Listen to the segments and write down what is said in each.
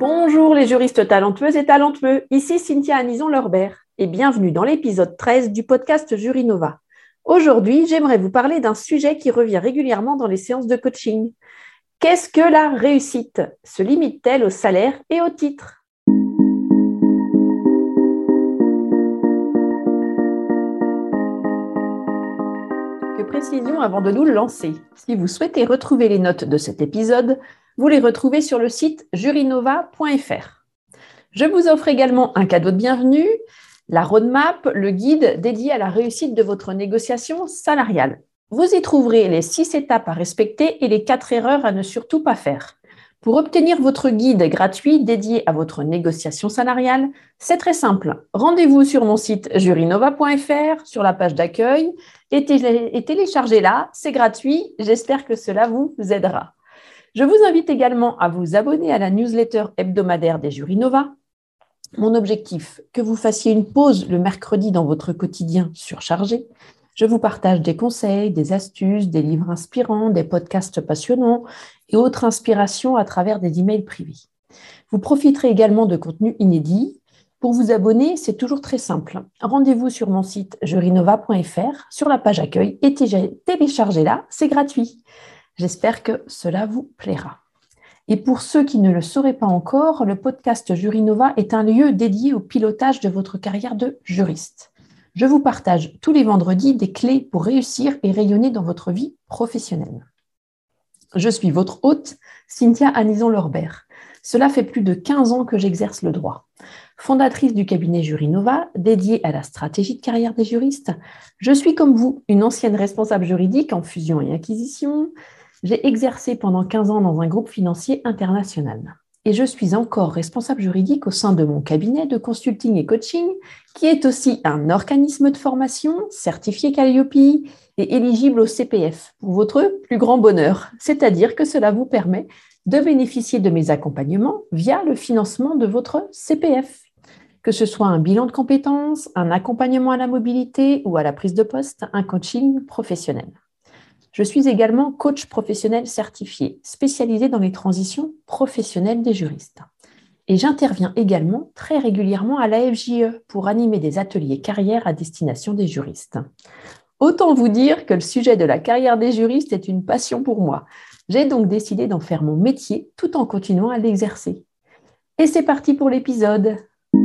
Bonjour les juristes talentueuses et talentueux, ici Cynthia Anison-Lorbert et bienvenue dans l'épisode 13 du podcast Jurinova. Aujourd'hui, j'aimerais vous parler d'un sujet qui revient régulièrement dans les séances de coaching. Qu'est-ce que la réussite? Se limite-t-elle au salaire et au titre? Quelques précisions avant de nous lancer. Si vous souhaitez retrouver les notes de cet épisode, vous les retrouvez sur le site jurinova.fr. Je vous offre également un cadeau de bienvenue, la roadmap, le guide dédié à la réussite de votre négociation salariale. Vous y trouverez les 6 étapes à respecter et les 4 erreurs à ne surtout pas faire. Pour obtenir votre guide gratuit dédié à votre négociation salariale, c'est très simple. Rendez-vous sur mon site jurinova.fr, sur la page d'accueil et téléchargez-la, c'est gratuit. J'espère que cela vous aidera. Je vous invite également à vous abonner à la newsletter hebdomadaire des Jurinova. Mon objectif, que vous fassiez une pause le mercredi dans votre quotidien surchargé. Je vous partage des conseils, des astuces, des livres inspirants, des podcasts passionnants et autres inspirations à travers des emails privés. Vous profiterez également de contenus inédits. Pour vous abonner, c'est toujours très simple. Rendez-vous sur mon site jurinova.fr, sur la page accueil et téléchargez-la, c'est gratuit. J'espère que cela vous plaira. Et pour ceux qui ne le sauraient pas encore, le podcast Jurinova est un lieu dédié au pilotage de votre carrière de juriste. Je vous partage tous les vendredis des clés pour réussir et rayonner dans votre vie professionnelle. Je suis votre hôte, Cynthia Anison-Lorbert. Cela fait plus de 15 ans que j'exerce le droit. Fondatrice du cabinet Jurinova, dédié à la stratégie de carrière des juristes, je suis comme vous, une ancienne responsable juridique en fusion et acquisition. J'ai exercé pendant 15 ans dans un groupe financier international. Et je suis encore responsable juridique au sein de mon cabinet de consulting et coaching, qui est aussi un organisme de formation certifié Calliope et éligible au CPF, pour votre plus grand bonheur. C'est-à-dire que cela vous permet de bénéficier de mes accompagnements via le financement de votre CPF. Que ce soit un bilan de compétences, un accompagnement à la mobilité ou à la prise de poste, un coaching professionnel. Je suis également coach professionnel certifié, spécialisé dans les transitions professionnelles des juristes. Et j'interviens également très régulièrement à l'AFJE pour animer des ateliers carrière à destination des juristes. Autant vous dire que le sujet de la carrière des juristes est une passion pour moi. J'ai donc décidé d'en faire mon métier tout en continuant à l'exercer. Et c'est parti pour l'épisode.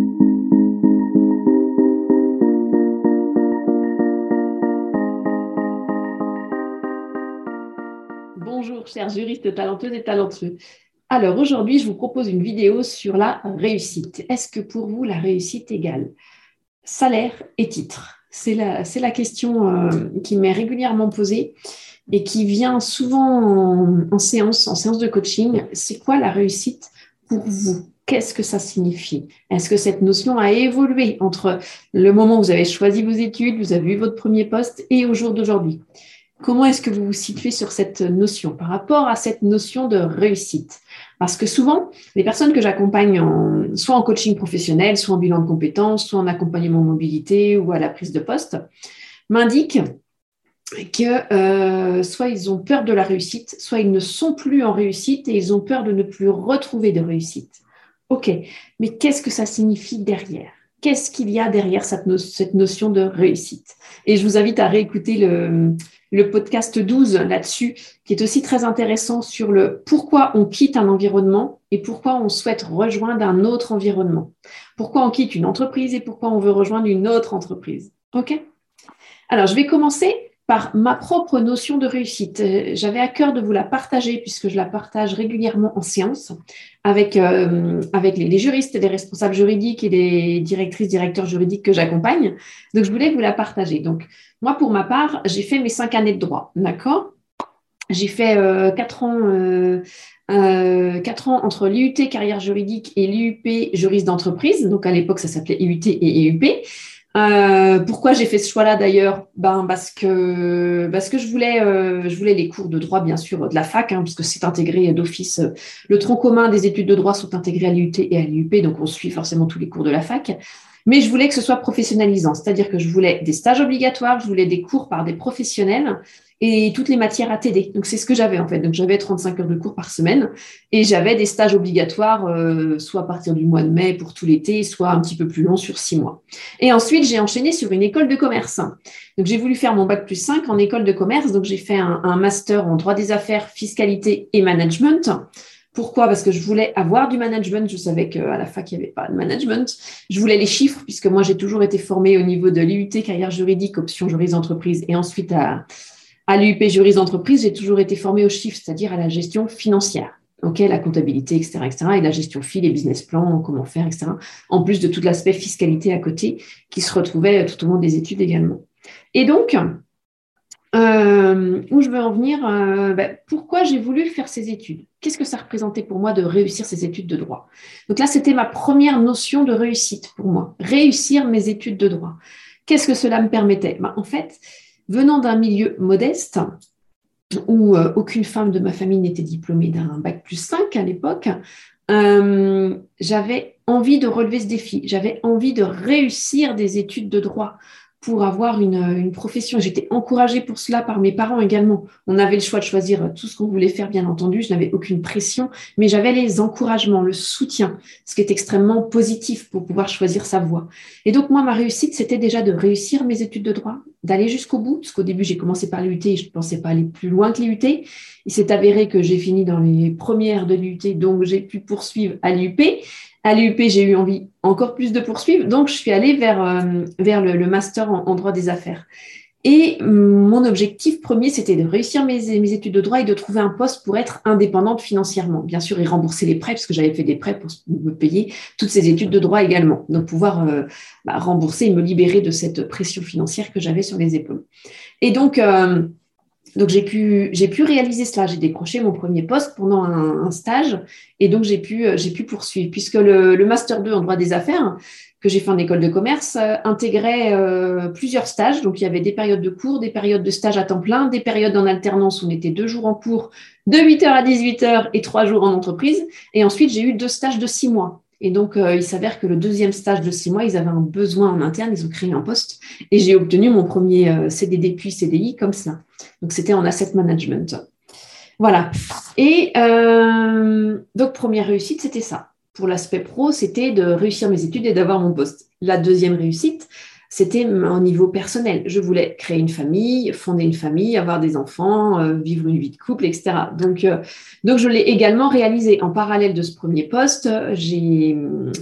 Bonjour, chers juristes talentueuses et talentueux. Alors, aujourd'hui, je vous propose une vidéo sur la réussite. Est-ce que pour vous, la réussite égale salaire et titre? C'est la question qui m'est régulièrement posée et qui vient souvent en séance de coaching. C'est quoi la réussite pour vous? Qu'est-ce que ça signifie? Est-ce que cette notion a évolué entre le moment où vous avez choisi vos études, vous avez eu votre premier poste et au jour d'aujourd'hui? Comment est-ce que vous vous situez sur cette notion par rapport à cette notion de réussite? Parce que souvent, les personnes que j'accompagne soit en coaching professionnel, soit en bilan de compétences, soit en accompagnement mobilité ou à la prise de poste, m'indiquent que soit ils ont peur de la réussite, soit ils ne sont plus en réussite et ils ont peur de ne plus retrouver de réussite. Ok, mais qu'est-ce que ça signifie derrière? Qu'est-ce qu'il y a derrière cette notion de réussite? Et je vous invite à réécouter le podcast 12 là-dessus, qui est aussi très intéressant sur le pourquoi on quitte un environnement et pourquoi on souhaite rejoindre un autre environnement. Pourquoi on quitte une entreprise et pourquoi on veut rejoindre une autre entreprise. Ok? Alors, je vais commencer par ma propre notion de réussite. J'avais à cœur de vous la partager puisque je la partage régulièrement en séance avec les juristes, les responsables juridiques et les directrices, directeurs juridiques que j'accompagne. Donc, je voulais vous la partager. Donc, moi, pour ma part, j'ai fait mes 5 années de droit, d'accord? J'ai fait 4 ans, 4 ans entre l'IUT carrière juridique et l'IUP juriste d'entreprise. Donc, à l'époque, ça s'appelait IUT et EUP. Pourquoi j'ai fait ce choix-là d'ailleurs? Parce que je voulais les cours de droit, bien sûr, de la fac, puisque c'est intégré d'office. Le tronc commun des études de droit sont intégrés à l'IUT et à l'IUP, donc on suit forcément tous les cours de la fac. Mais je voulais que ce soit professionnalisant, c'est-à-dire que je voulais des stages obligatoires, je voulais des cours par des professionnels et toutes les matières à TD. Donc, c'est ce que j'avais en fait. Donc, j'avais 35 heures de cours par semaine et j'avais des stages obligatoires, soit à partir du mois de mai pour tout l'été, soit un petit peu plus long sur 6 mois. Et ensuite, j'ai enchaîné sur une école de commerce. Donc, j'ai voulu faire mon bac+5 en école de commerce. Donc, j'ai fait un master en droit des affaires, fiscalité et management. Pourquoi? Parce que je voulais avoir du management. Je savais qu'à la fac, il n'y avait pas de management. Je voulais les chiffres, puisque moi, j'ai toujours été formée au niveau de l'IUT, carrière juridique, option juriste d'entreprise, et ensuite à l'UP juriste d'entreprise, j'ai toujours été formée aux chiffres, c'est-à-dire à la gestion financière. OK, la comptabilité, etc., et la gestion fil, les business plans, comment faire, etc. En plus de tout l'aspect fiscalité à côté qui se retrouvait tout au long des études également. Et donc, où je veux en venir, pourquoi j'ai voulu faire ces études? Qu'est-ce que ça représentait pour moi de réussir ces études de droit? Donc là, c'était ma première notion de réussite pour moi, réussir mes études de droit. Qu'est-ce que cela me permettait? En fait, venant d'un milieu modeste, où aucune femme de ma famille n'était diplômée d'un bac+5 à l'époque, j'avais envie de relever ce défi, j'avais envie de réussir des études de droit pour avoir une profession. J'étais encouragée pour cela par mes parents également. On avait le choix de choisir tout ce qu'on voulait faire, bien entendu. Je n'avais aucune pression, mais j'avais les encouragements, le soutien, ce qui est extrêmement positif pour pouvoir choisir sa voie. Et donc, moi, ma réussite, c'était déjà de réussir mes études de droit, d'aller jusqu'au bout, parce qu'au début, j'ai commencé par l'IUT et je ne pensais pas aller plus loin que l'IUT. Il s'est avéré que j'ai fini dans les premières de l'IUT, donc j'ai pu poursuivre à l'IUP. À l'IUP, j'ai eu envie encore plus de poursuivre, donc je suis allée vers le master en droit des affaires. Et mon objectif premier, c'était de réussir mes études de droit et de trouver un poste pour être indépendante financièrement. Bien sûr, et rembourser les prêts, parce que j'avais fait des prêts pour me payer toutes ces études de droit également. Donc, pouvoir rembourser et me libérer de cette pression financière que j'avais sur les épaules. Et donc j'ai pu réaliser cela. J'ai décroché mon premier poste pendant un stage et donc j'ai pu poursuivre puisque le Master 2 en droit des affaires que j'ai fait en école de commerce intégrait plusieurs stages. Donc, il y avait des périodes de cours, des périodes de stage à temps plein, des périodes en alternance où on était 2 jours en cours, de 8h à 18h et 3 jours en entreprise. Et ensuite, j'ai eu 2 stages de 6 mois. Et donc, il s'avère que le deuxième stage de 6 mois, ils avaient un besoin en interne, ils ont créé un poste et j'ai obtenu mon premier CDD puis CDI comme ça. Donc, c'était en asset management. Voilà. Et donc, première réussite, c'était ça. Pour l'aspect pro, c'était de réussir mes études et d'avoir mon poste. La deuxième réussite, c'était au niveau personnel. Je voulais créer une famille, fonder une famille, avoir des enfants, vivre une vie de couple, etc. Donc je l'ai également réalisé. En parallèle de ce premier poste, et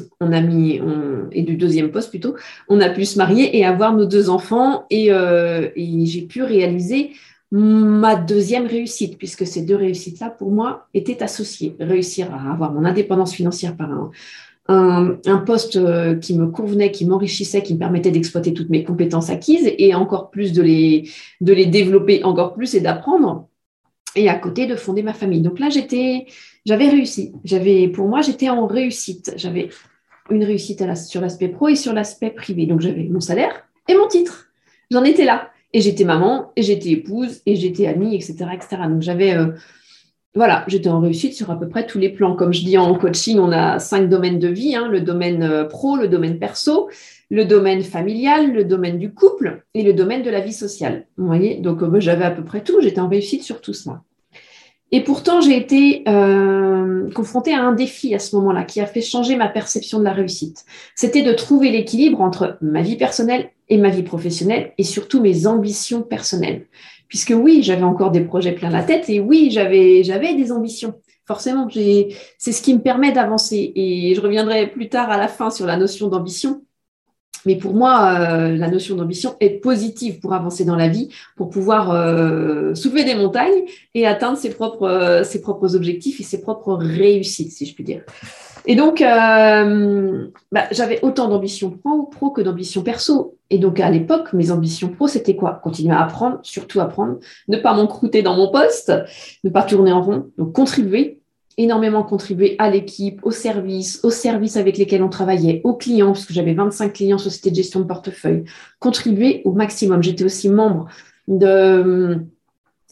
du deuxième poste plutôt, on a pu se marier et avoir nos 2 enfants et j'ai pu réaliser ma deuxième réussite, puisque ces 2 réussites-là, pour moi, étaient associées. Réussir à avoir mon indépendance financière par un poste qui me convenait, qui m'enrichissait, qui me permettait d'exploiter toutes mes compétences acquises et encore plus de les développer encore plus et d'apprendre. Et à côté, de fonder ma famille. Donc là, j'avais réussi. Pour moi, j'étais en réussite. J'avais une réussite sur l'aspect pro et sur l'aspect privé. Donc, j'avais mon salaire et mon titre. J'en étais là. Et j'étais maman, et j'étais épouse, et j'étais amie, etc., etc. Donc, j'étais en réussite sur à peu près tous les plans. Comme je dis en coaching, on a 5 domaines de vie, le domaine pro, le domaine perso, le domaine familial, le domaine du couple et le domaine de la vie sociale. Vous voyez, donc j'avais à peu près tout, j'étais en réussite sur tout cela. Et pourtant, j'ai été confrontée à un défi à ce moment-là qui a fait changer ma perception de la réussite. C'était de trouver l'équilibre entre ma vie personnelle et ma vie professionnelle et surtout mes ambitions personnelles. Puisque oui, j'avais encore des projets plein la tête et oui, j'avais des ambitions. Forcément, c'est ce qui me permet d'avancer. Et je reviendrai plus tard à la fin sur la notion d'ambition. Mais pour moi, la notion d'ambition est positive pour avancer dans la vie, pour pouvoir soulever des montagnes et atteindre ses propres objectifs et ses propres réussites, si je puis dire. Et donc, j'avais autant d'ambition pro que d'ambition perso. Et donc, à l'époque, mes ambitions pro, c'était quoi? Continuer à apprendre, surtout apprendre, ne pas m'encrouter dans mon poste, ne pas tourner en rond, donc énormément contribuer à l'équipe, aux services avec lesquels on travaillait, aux clients, parce que j'avais 25 clients, société de gestion de portefeuille, contribuer au maximum. J'étais aussi membre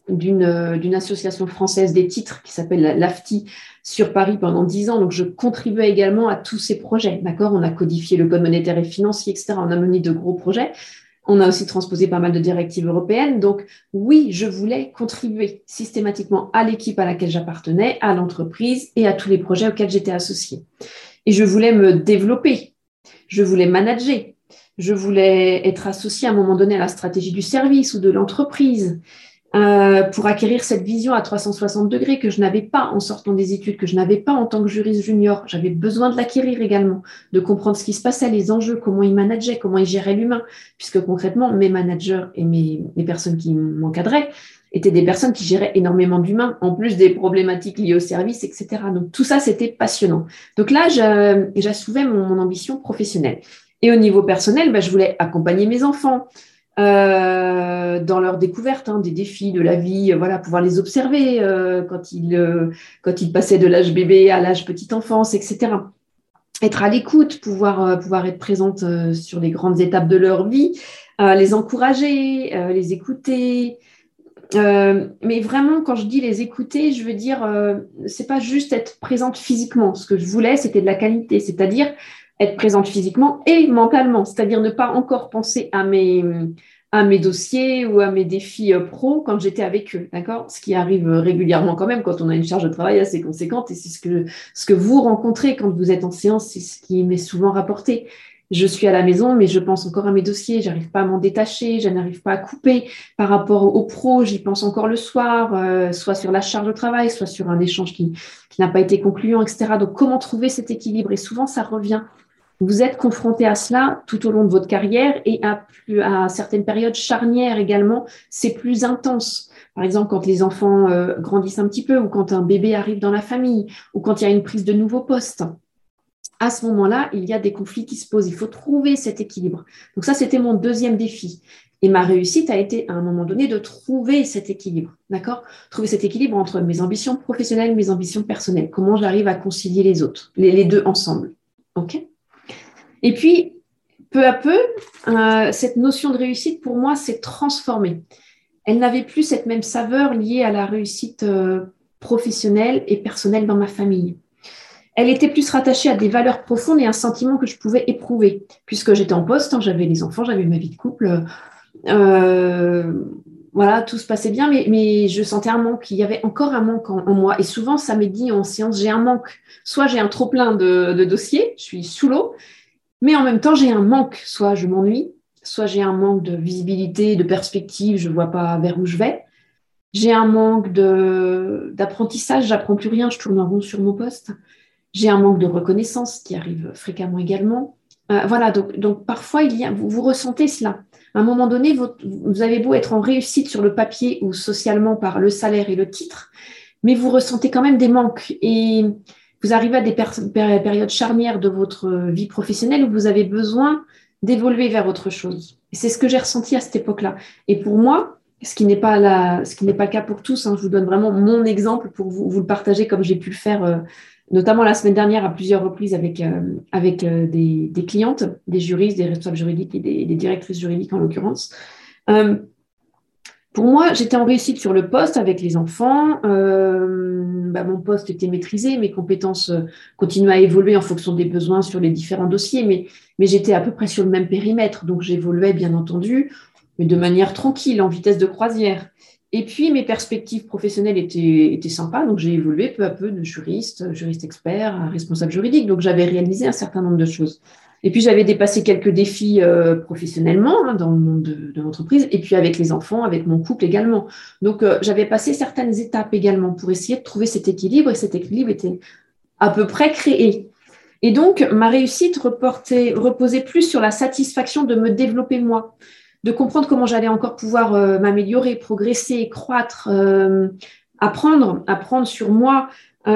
d'une association française des titres qui s'appelle l'AFTI sur Paris pendant 10 ans. Donc, je contribuais également à tous ces projets. D'accord ? On a codifié le code monétaire et financier, etc. On a mené de gros projets. On a aussi transposé pas mal de directives européennes. Donc, oui, je voulais contribuer systématiquement à l'équipe à laquelle j'appartenais, à l'entreprise et à tous les projets auxquels j'étais associée. Et je voulais me développer. Je voulais manager. Je voulais être associée à un moment donné à la stratégie du service ou de l'entreprise pour acquérir cette vision à 360 degrés que je n'avais pas en sortant des études, que je n'avais pas en tant que juriste junior. J'avais besoin de l'acquérir également, de comprendre ce qui se passait, les enjeux, comment ils manageaient, comment ils géraient l'humain, puisque concrètement, mes managers et les personnes qui m'encadraient étaient des personnes qui géraient énormément d'humains, en plus des problématiques liées au service, etc. Donc tout ça, c'était passionnant. Donc là, j'assouvais mon ambition professionnelle. Et au niveau personnel, je voulais accompagner mes enfants dans leur découverte des défis de la vie, pouvoir les observer quand ils passaient de l'âge bébé à l'âge petite enfance, etc. Être à l'écoute, pouvoir être présente sur les grandes étapes de leur vie, les encourager, les écouter. Mais vraiment, quand je dis les écouter, je veux dire, c'est pas juste être présente physiquement. Ce que je voulais, c'était de la qualité, c'est-à-dire être présente physiquement et mentalement, c'est-à-dire ne pas encore penser à mes dossiers ou à mes défis pro quand j'étais avec eux, d'accord ? Ce qui arrive régulièrement quand même quand on a une charge de travail assez conséquente et c'est ce que vous rencontrez quand vous êtes en séance, c'est ce qui m'est souvent rapporté. Je suis à la maison, mais je pense encore à mes dossiers, je n'arrive pas à m'en détacher, je n'arrive pas à couper par rapport au pro, j'y pense encore le soir, soit sur la charge de travail, soit sur un échange qui n'a pas été concluant, etc. Donc, comment trouver cet équilibre ? Et souvent, ça revient. Vous êtes confronté à cela tout au long de votre carrière et à certaines périodes charnières également, c'est plus intense. Par exemple, quand les enfants grandissent un petit peu ou quand un bébé arrive dans la famille ou quand il y a une prise de nouveau poste. À ce moment-là, il y a des conflits qui se posent. Il faut trouver cet équilibre. Donc ça, c'était mon deuxième défi. Et ma réussite a été, à un moment donné, de trouver cet équilibre. D'accord ? Trouver cet équilibre entre mes ambitions professionnelles et mes ambitions personnelles. Comment j'arrive à concilier les autres, les deux ensemble. OK ? Et puis, peu à peu, cette notion de réussite, pour moi, s'est transformée. Elle n'avait plus cette même saveur liée à la réussite professionnelle et personnelle dans ma famille. Elle était plus rattachée à des valeurs profondes et un sentiment que je pouvais éprouver. Puisque j'étais en poste, j'avais les enfants, j'avais ma vie de couple. Tout se passait bien, mais je sentais un manque. Il y avait encore un manque en moi. Et souvent, ça m'est dit en séance, j'ai un manque. Soit j'ai un trop-plein de dossiers, je suis sous l'eau, mais en même temps, j'ai un manque. Soit je m'ennuie, soit j'ai un manque de visibilité, de perspective, je ne vois pas vers où je vais. J'ai un manque d'apprentissage, j'apprends plus rien, je tourne en rond sur mon poste. J'ai un manque de reconnaissance qui arrive fréquemment également. Donc parfois, vous ressentez cela. À un moment donné, vous avez beau être en réussite sur le papier ou socialement par le salaire et le titre, mais vous ressentez quand même des manques. Et vous arrivez à des périodes charnières de votre vie professionnelle où vous avez besoin d'évoluer vers autre chose. Et c'est ce que j'ai ressenti à cette époque-là. Et pour moi, ce qui n'est pas le cas pour tous, je vous donne vraiment mon exemple pour vous le partager comme j'ai pu le faire notamment la semaine dernière à plusieurs reprises avec des clientes, des juristes, des responsables juridiques et des directrices juridiques en l'occurrence. Pour moi, j'étais en réussite sur le poste avec les enfants. Mon poste était maîtrisé, mes compétences continuaient à évoluer en fonction des besoins sur les différents dossiers, mais j'étais à peu près sur le même périmètre, donc j'évoluais bien entendu, mais de manière tranquille, en vitesse de croisière. Et puis, mes perspectives professionnelles étaient sympas, donc j'ai évolué peu à peu de juriste expert à responsable juridique, donc j'avais réalisé un certain nombre de choses. Et puis, j'avais dépassé quelques défis professionnellement dans le monde de l'entreprise, et puis avec les enfants, avec mon couple également. Donc, j'avais passé certaines étapes également pour essayer de trouver cet équilibre, et cet équilibre était à peu près créé. Et donc, ma réussite reposait plus sur la satisfaction de me développer moi, de comprendre comment j'allais encore pouvoir m'améliorer, progresser, croître, apprendre sur moi.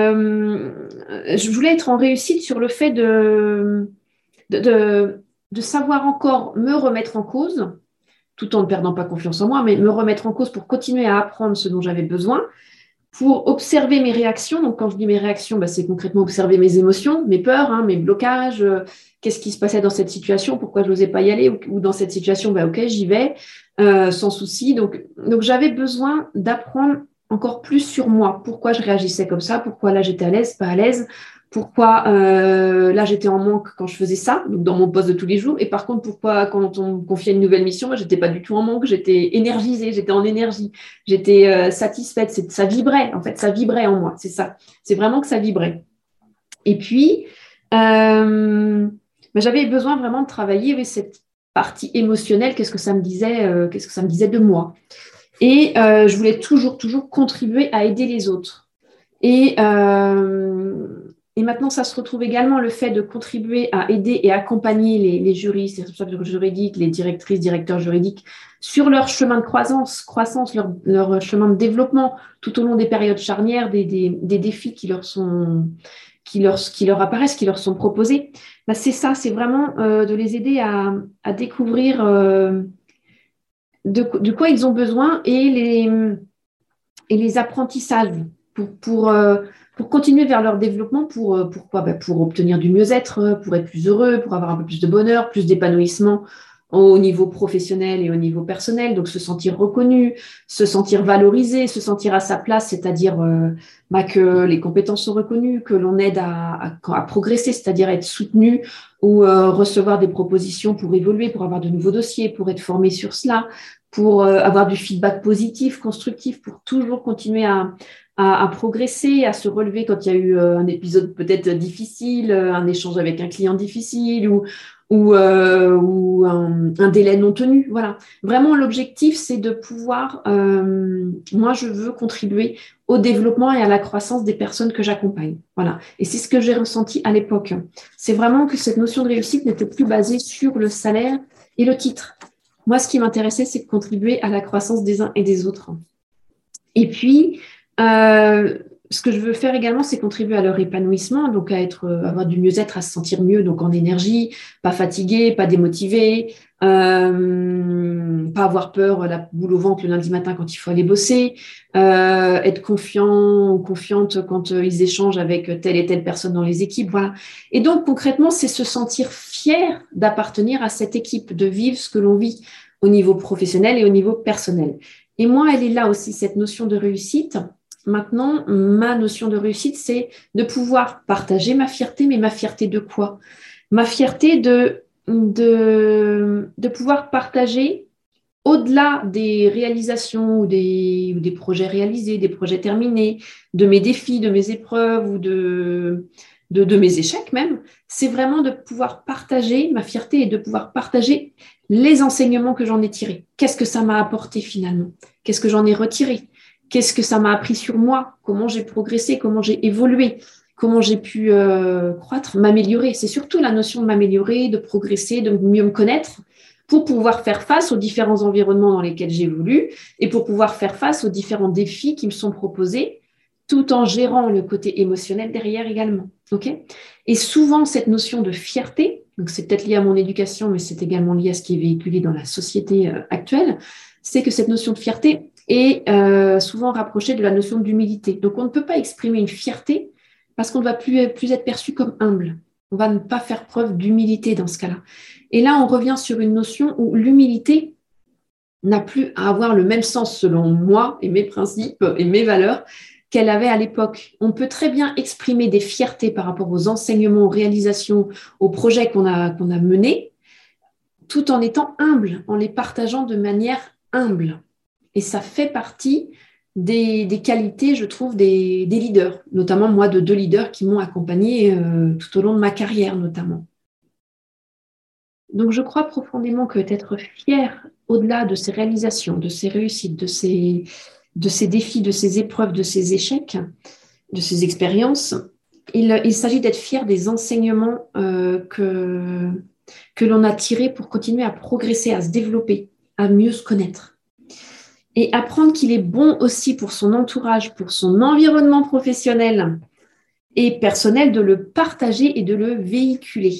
Je voulais être en réussite sur le fait de savoir encore me remettre en cause, tout en ne perdant pas confiance en moi, mais me remettre en cause pour continuer à apprendre ce dont j'avais besoin, pour observer mes réactions. Donc, quand je dis mes réactions, c'est concrètement observer mes émotions, mes peurs, mes blocages, qu'est-ce qui se passait dans cette situation, pourquoi je n'osais pas y aller, ou dans cette situation, ok, j'y vais, sans souci. Donc, j'avais besoin d'apprendre encore plus sur moi, pourquoi je réagissais comme ça, pourquoi là j'étais à l'aise, pas à l'aise, pourquoi là j'étais en manque quand je faisais ça, donc dans mon poste de tous les jours, et par contre pourquoi quand on me confiait une nouvelle mission, moi j'étais pas du tout en manque, j'étais énergisée, j'étais en énergie, j'étais satisfaite, ça vibrait en fait, ça vibrait en moi, c'est ça, c'est vraiment que ça vibrait. Et puis j'avais besoin vraiment de travailler avec cette partie émotionnelle, qu'est-ce que ça me disait de moi. Et je voulais toujours contribuer à aider les autres. Et maintenant, ça se retrouve également le fait de contribuer à aider et accompagner les juristes, les responsables juridiques, les directrices, directeurs juridiques sur leur chemin de croissance, leur chemin de développement tout au long des périodes charnières, des défis qui leur apparaissent, qui leur sont proposés. C'est ça, c'est vraiment de les aider à découvrir de quoi ils ont besoin et les apprentissages pour continuer vers leur développement, pourquoi pour obtenir du mieux-être, pour être plus heureux, pour avoir un peu plus de bonheur, plus d'épanouissement au niveau professionnel et au niveau personnel, donc se sentir reconnu, se sentir valorisé, se sentir à sa place, c'est-à-dire que les compétences sont reconnues, que l'on aide à progresser, c'est-à-dire être soutenu ou recevoir des propositions pour évoluer, pour avoir de nouveaux dossiers, pour être formé sur cela, pour avoir du feedback positif, constructif, pour toujours continuer à progresser, à se relever quand il y a eu un épisode peut-être difficile, un échange avec un client difficile ou un délai non tenu. Voilà. Vraiment, l'objectif, c'est de pouvoir, moi, je veux contribuer au développement et à la croissance des personnes que j'accompagne. Voilà. Et c'est ce que j'ai ressenti à l'époque. C'est vraiment que cette notion de réussite n'était plus basée sur le salaire et le titre. Moi, ce qui m'intéressait, c'est de contribuer à la croissance des uns et des autres. Et puis, ce que je veux faire également, c'est contribuer à leur épanouissement, donc avoir du mieux-être, à se sentir mieux, donc en énergie, pas fatigué, pas démotivé, pas avoir peur, la boule au ventre le lundi matin quand il faut aller bosser, être confiant ou confiante quand ils échangent avec telle et telle personne dans les équipes. Voilà. Et donc, concrètement, c'est se sentir fier d'appartenir à cette équipe, de vivre ce que l'on vit au niveau professionnel et au niveau personnel. Et moi, elle est là aussi, cette notion de réussite. Maintenant, ma notion de réussite, c'est de pouvoir partager ma fierté, mais ma fierté de quoi? Ma fierté de pouvoir partager au-delà des réalisations ou des projets réalisés, des projets terminés, de mes défis, de mes épreuves ou de mes échecs même, c'est vraiment de pouvoir partager ma fierté et de pouvoir partager les enseignements que j'en ai tirés. Qu'est-ce que ça m'a apporté finalement? Qu'est-ce que j'en ai retiré? Qu'est-ce que ça m'a appris sur moi? Comment j'ai progressé? Comment j'ai évolué? Comment j'ai pu croître, m'améliorer? C'est surtout la notion de m'améliorer, de progresser, de mieux me connaître pour pouvoir faire face aux différents environnements dans lesquels j'évolue et pour pouvoir faire face aux différents défis qui me sont proposés tout en gérant le côté émotionnel derrière également. Okay? Et souvent, cette notion de fierté, donc c'est peut-être lié à mon éducation, mais c'est également lié à ce qui est véhiculé dans la société actuelle, c'est que cette notion de fierté est souvent rapprochée de la notion d'humilité. Donc, on ne peut pas exprimer une fierté parce qu'on ne va plus être perçu comme humble. On va ne pas faire preuve d'humilité dans ce cas-là. Et là, on revient sur une notion où l'humilité n'a plus à avoir le même sens selon moi et mes principes et mes valeurs qu'elle avait à l'époque. On peut très bien exprimer des fiertés par rapport aux enseignements, aux réalisations, aux projets qu'on a menés, tout en étant humble, en les partageant de manière humble. Et ça fait partie des qualités, je trouve, des leaders, notamment moi, de 2 leaders qui m'ont accompagnée tout au long de ma carrière, notamment. Donc, je crois profondément que d'être fier au-delà de ses réalisations, de ses réussites, de ses défis, de ses épreuves, de ses échecs, de ses expériences, il s'agit d'être fier des enseignements que l'on a tirés pour continuer à progresser, à se développer, à mieux se connaître. Et apprendre qu'il est bon aussi pour son entourage, pour son environnement professionnel et personnel de le partager et de le véhiculer.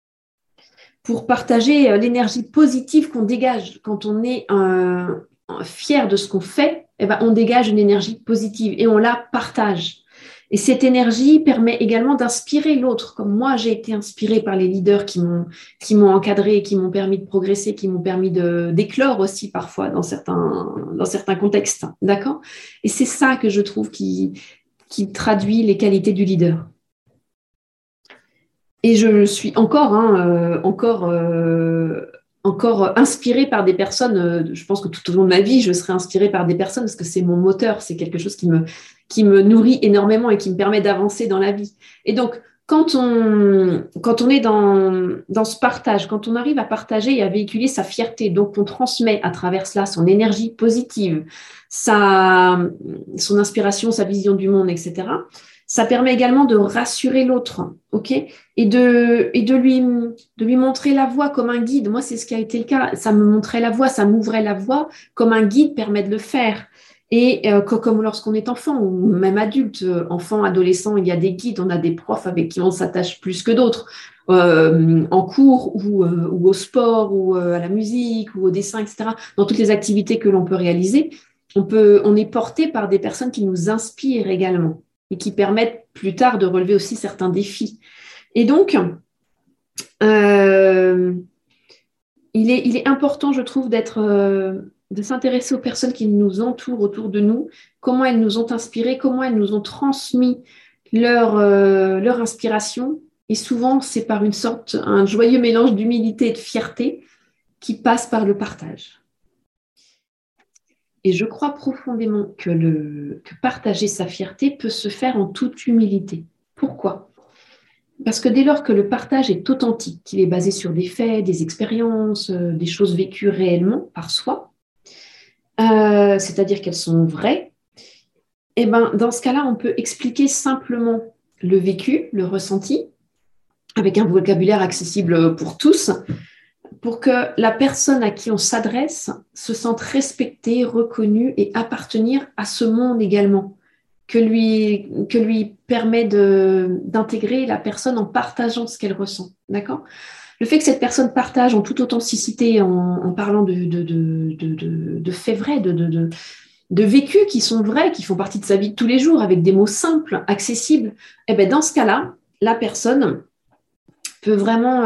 Pour partager l'énergie positive qu'on dégage quand on est fier de ce qu'on fait eh ben, on dégage une énergie positive et on la partage. Et cette énergie permet également d'inspirer l'autre. Comme moi, j'ai été inspirée par les leaders qui m'ont encadré, qui m'ont permis de progresser, qui m'ont permis d'éclore aussi parfois dans certains contextes. D'accord? Et c'est ça que je trouve qui traduit les qualités du leader. Et je suis encore inspirée par des personnes. Je pense que tout au long de ma vie, je serai inspirée par des personnes parce que c'est mon moteur, c'est quelque chose qui me nourrit énormément et qui me permet d'avancer dans la vie. Et donc, quand on est dans ce partage, quand on arrive à partager et à véhiculer sa fierté, donc on transmet à travers cela son énergie positive, son inspiration, sa vision du monde, etc., ça permet également de rassurer l'autre, ok, et de lui montrer la voie comme un guide. Moi, c'est ce qui a été le cas. Ça me montrait la voie, ça m'ouvrait la voie comme un guide permet de le faire. Et comme lorsqu'on est enfant ou même adulte, enfant, adolescent, il y a des guides, on a des profs avec qui on s'attache plus que d'autres, en cours ou au sport ou à la musique ou au dessin, etc. Dans toutes les activités que l'on peut réaliser, on est porté par des personnes qui nous inspirent également et qui permettent plus tard de relever aussi certains défis. Et donc, il est important, je trouve, de s'intéresser aux personnes qui nous entourent autour de nous, comment elles nous ont inspirés, comment elles nous ont transmis leur inspiration. Et souvent, c'est par un joyeux mélange d'humilité et de fierté qui passe par le partage. Et je crois profondément que partager sa fierté peut se faire en toute humilité. Pourquoi ? Parce que dès lors que le partage est authentique, qu'il est basé sur des faits, des expériences, des choses vécues réellement par soi, c'est-à-dire qu'elles sont vraies, et ben, dans ce cas-là, on peut expliquer simplement le vécu, le ressenti, avec un vocabulaire accessible pour tous, pour que la personne à qui on s'adresse se sente respectée, reconnue et appartenir à ce monde également, que lui permet d'intégrer la personne en partageant ce qu'elle ressent. D'accord ? Le fait que cette personne partage en toute authenticité, en parlant de faits vrais, de vécus qui sont vrais, qui font partie de sa vie de tous les jours, avec des mots simples, accessibles, et bien dans ce cas-là, la personne peut vraiment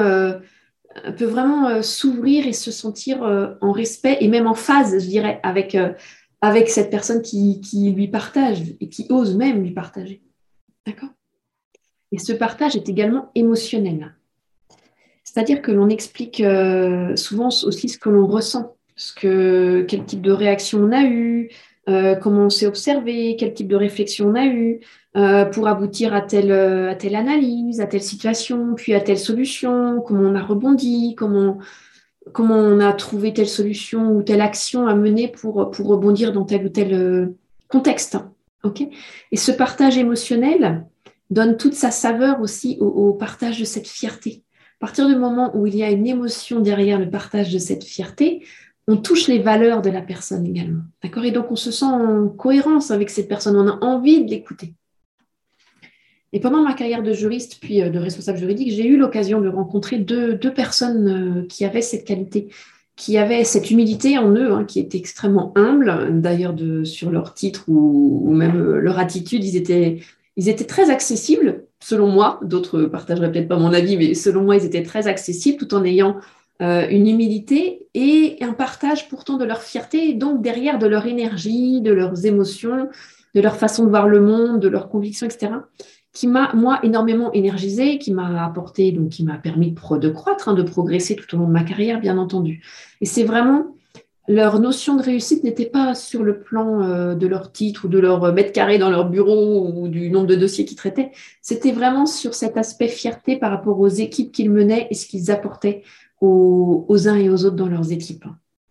s'ouvrir et se sentir en respect et même en phase, je dirais, avec cette personne qui lui partage et qui ose même lui partager. D'accord ? Et ce partage est également émotionnel. C'est-à-dire que l'on explique souvent aussi ce que l'on ressent, quel type de réaction on a eu, comment on s'est observé, quel type de réflexion on a eu, pour aboutir à telle analyse, à telle situation, puis à telle solution, comment on a rebondi, comment on a trouvé telle solution ou telle action à mener pour rebondir dans tel ou tel contexte. Okay ? Et ce partage émotionnel donne toute sa saveur aussi au partage de cette fierté. À partir du moment où il y a une émotion derrière le partage de cette fierté, on touche les valeurs de la personne également. D'accord ? Et donc, on se sent en cohérence avec cette personne, on a envie de l'écouter. Et pendant ma carrière de juriste, puis de responsable juridique, j'ai eu l'occasion de rencontrer deux personnes qui avaient cette qualité, qui avaient cette humilité en eux, qui étaient extrêmement humbles. D'ailleurs, sur leur titre ou même leur attitude, ils étaient très accessibles, selon moi. D'autres ne partageraient peut-être pas mon avis, mais selon moi, ils étaient très accessibles tout en ayant une humilité et un partage pourtant de leur fierté, et donc derrière de leur énergie, de leurs émotions, de leur façon de voir le monde, de leurs convictions, etc., qui m'a, moi, énormément énergisée, qui m'a apporté, donc qui m'a permis de croître, de progresser tout au long de ma carrière, bien entendu. Et c'est vraiment, leur notion de réussite n'était pas sur le plan de leur titre ou de leur mètre carré dans leur bureau ou du nombre de dossiers qu'ils traitaient. C'était vraiment sur cet aspect fierté par rapport aux équipes qu'ils menaient et ce qu'ils apportaient aux uns et aux autres dans leurs équipes.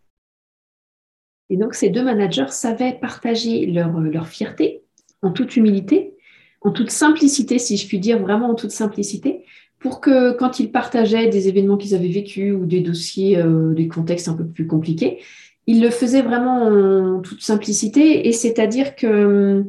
Et donc, ces deux managers savaient partager leur fierté en toute humilité, en toute simplicité, si je puis dire, vraiment en toute simplicité, pour que quand ils partageaient des événements qu'ils avaient vécus ou des dossiers, des contextes un peu plus compliqués, ils le faisaient vraiment en toute simplicité, et c'est-à-dire que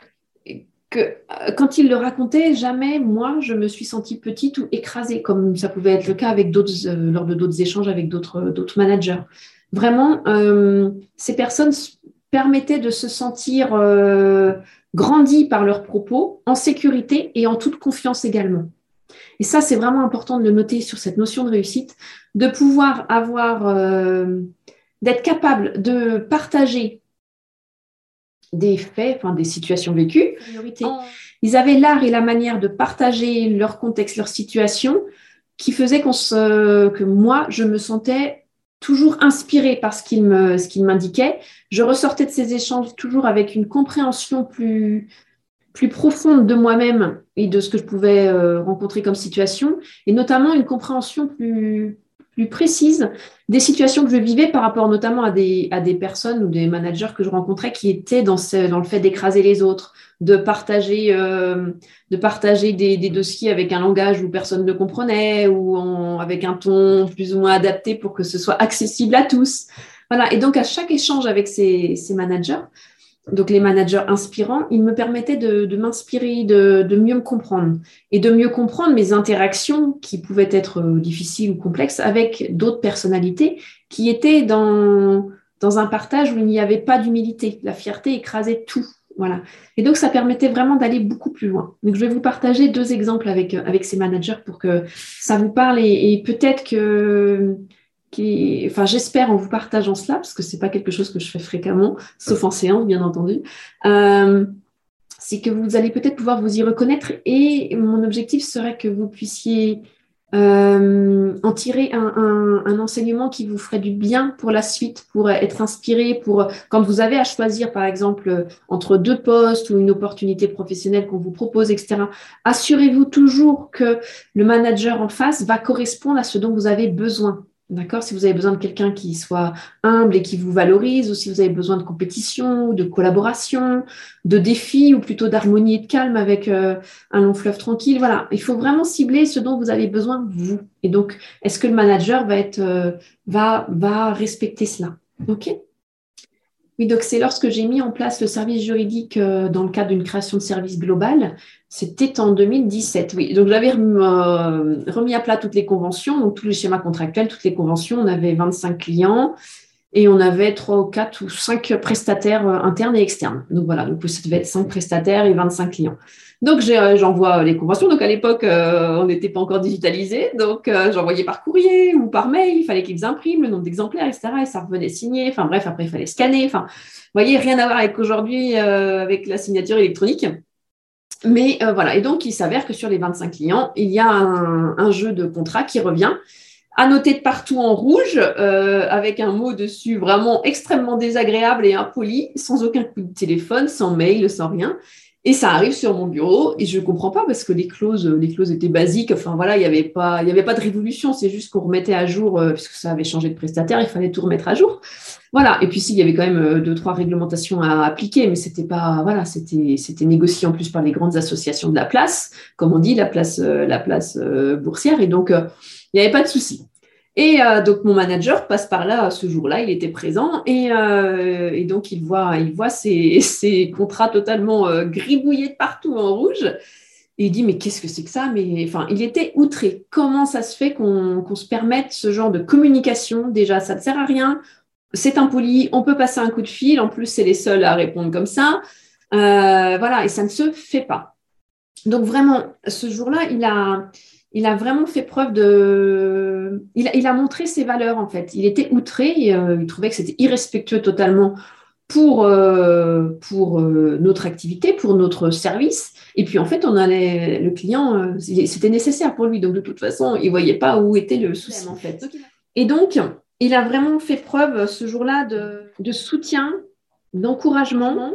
quand ils le racontaient, jamais, moi, je me suis sentie petite ou écrasée, comme ça pouvait être le cas avec lors de d'autres échanges avec d'autres managers. Vraiment, ces personnes permettait de se sentir grandi par leurs propos, en sécurité et en toute confiance également. Et ça, c'est vraiment important de le noter sur cette notion de réussite, de pouvoir d'être capable de partager des faits, enfin des situations vécues. Ils avaient l'art et la manière de partager leur contexte, leur situation, qui faisait que moi, je me sentais toujours inspirée par ce qu'il m'indiquait. Je ressortais de ces échanges toujours avec une compréhension plus profonde de moi-même et de ce que je pouvais rencontrer comme situation, et notamment une compréhension plus précise des situations que je vivais par rapport notamment à des personnes ou des managers que je rencontrais qui étaient dans le fait d'écraser les autres, de partager des dossiers avec un langage où personne ne comprenait ou avec un ton plus ou moins adapté pour que ce soit accessible à tous. Voilà. Et donc, à chaque échange avec ces managers, donc les managers inspirants, ils me permettaient de m'inspirer, de mieux me comprendre et de mieux comprendre mes interactions qui pouvaient être difficiles ou complexes avec d'autres personnalités qui étaient dans un partage où il n'y avait pas d'humilité. La fierté écrasait tout. Voilà. Et donc, ça permettait vraiment d'aller beaucoup plus loin. Donc, je vais vous partager 2 exemples avec ces managers pour que ça vous parle et peut-être j'espère en vous partageant cela, parce que ce n'est pas quelque chose que je fais fréquemment, sauf en séance, bien entendu, c'est que vous allez peut-être pouvoir vous y reconnaître et mon objectif serait que vous puissiez en tirer un enseignement qui vous ferait du bien pour la suite, pour être inspiré, quand vous avez à choisir, par exemple, entre 2 postes ou une opportunité professionnelle qu'on vous propose, etc. Assurez-vous toujours que le manager en face va correspondre à ce dont vous avez besoin. D'accord? Si vous avez besoin de quelqu'un qui soit humble et qui vous valorise, ou si vous avez besoin de compétition, de collaboration, de défis, ou plutôt d'harmonie et de calme avec un long fleuve tranquille. Voilà, il faut vraiment cibler ce dont vous avez besoin, vous. Et donc, est-ce que le manager va respecter cela? OK? Oui, donc c'est lorsque j'ai mis en place le service juridique dans le cadre d'une création de service global. C'était en 2017, oui. Donc, j'avais remis à plat toutes les conventions, donc tous les schémas contractuels, toutes les conventions. On avait 25 clients et on avait 3 ou 4 ou 5 prestataires internes et externes. Donc, voilà, donc ça devait être 5 prestataires et 25 clients. Donc, j'envoie les conventions. Donc, à l'époque, on n'était pas encore digitalisé. Donc, j'envoyais par courrier ou par mail. Il fallait qu'ils impriment le nombre d'exemplaires, etc. Et ça revenait signé. Enfin, bref, après, il fallait scanner. Enfin, vous voyez, rien à voir avec aujourd'hui, avec la signature électronique. Mais voilà. Et donc, il s'avère que sur les 25 clients, il y a un jeu de contrat qui revient, annoté de partout en rouge, avec un mot dessus vraiment extrêmement désagréable et impoli, sans aucun coup de téléphone, sans mail, sans rien. Et ça arrive sur mon bureau et je ne comprends pas parce que les clauses étaient basiques. Enfin voilà, il n'y avait pas de révolution. C'est juste qu'on remettait à jour, puisque ça avait changé de prestataire, il fallait tout remettre à jour. Voilà. Et puis s'il y avait quand même 2-3 réglementations à appliquer, mais c'était pas, voilà, c'était négocié en plus par les grandes associations de la place, comme on dit, la place boursière. Et donc, il n'y avait pas de souci. Et donc, mon manager passe par là ce jour-là, il était présent et donc il voit ces contrats totalement gribouillés de partout en rouge. Et il dit, mais qu'est-ce que c'est que ça? Mais enfin, il était outré. Comment ça se fait qu'on se permette ce genre de communication? Déjà, ça ne sert à rien. C'est impoli, on peut passer un coup de fil. En plus, c'est les seuls à répondre comme ça. Voilà, et ça ne se fait pas. Donc vraiment, ce jour-là, il a vraiment fait preuve de… Il a montré ses valeurs, en fait. Il était outré, il trouvait que c'était irrespectueux totalement pour notre activité, pour notre service. Et puis, en fait, le client, c'était nécessaire pour lui. Donc, de toute façon, il ne voyait pas où était le souci, en fait. Et donc, il a vraiment fait preuve ce jour-là de soutien, d'encouragement,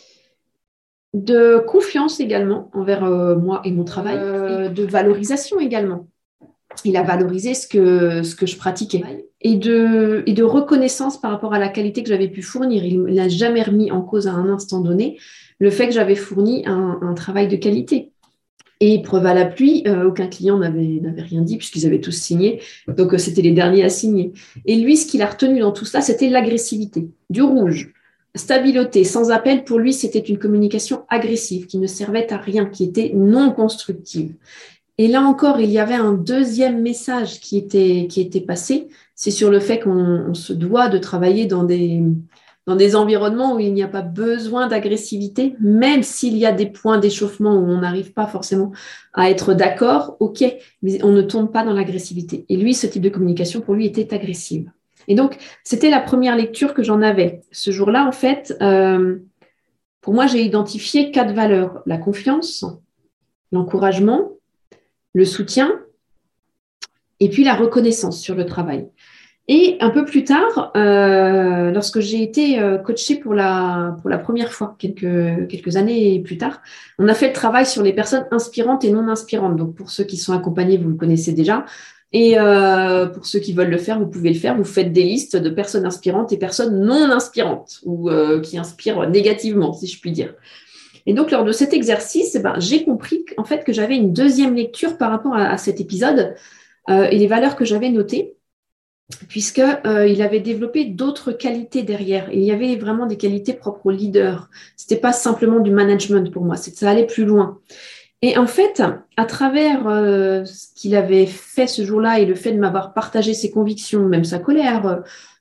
de confiance également envers moi et mon travail, de valorisation également. Il a valorisé ce que je pratiquais et de reconnaissance par rapport à la qualité que j'avais pu fournir. Il n'a jamais remis en cause à un instant donné le fait que j'avais fourni un travail de qualité. Et preuve à l'appui, aucun client n'avait rien dit puisqu'ils avaient tous signé. Donc, c'était les derniers à signer. Et lui, ce qu'il a retenu dans tout ça, c'était l'agressivité, du rouge. Stabiloté, sans appel, pour lui, c'était une communication agressive qui ne servait à rien, qui était non constructive. Et là encore, il y avait un deuxième message qui était passé, c'est sur le fait qu'on se doit de travailler dans des dans des environnements où il n'y a pas besoin d'agressivité, même s'il y a des points d'échauffement où on n'arrive pas forcément à être d'accord, ok, mais on ne tombe pas dans l'agressivité. Et lui, ce type de communication, pour lui, était agressive. Et donc, c'était la première lecture que j'en avais. Ce jour-là, en fait, pour moi, j'ai identifié 4 valeurs. La confiance, l'encouragement, le soutien et puis la reconnaissance sur le travail. Et un peu plus tard, lorsque j'ai été coachée pour la première fois, quelques années plus tard, on a fait le travail sur les personnes inspirantes et non inspirantes. Donc, pour ceux qui sont accompagnés, vous le connaissez déjà. Et pour ceux qui veulent le faire, vous pouvez le faire. Vous faites des listes de personnes inspirantes et personnes non inspirantes ou qui inspirent négativement, si je puis dire. Et donc, lors de cet exercice, j'ai compris en fait, que j'avais une deuxième lecture par rapport à cet épisode et les valeurs que j'avais notées, puisqu'il avait développé d'autres qualités derrière. Il y avait vraiment des qualités propres au leader. Ce n'était pas simplement du management pour moi, ça allait plus loin. Et en fait, à travers ce qu'il avait fait ce jour-là et le fait de m'avoir partagé ses convictions, même sa colère,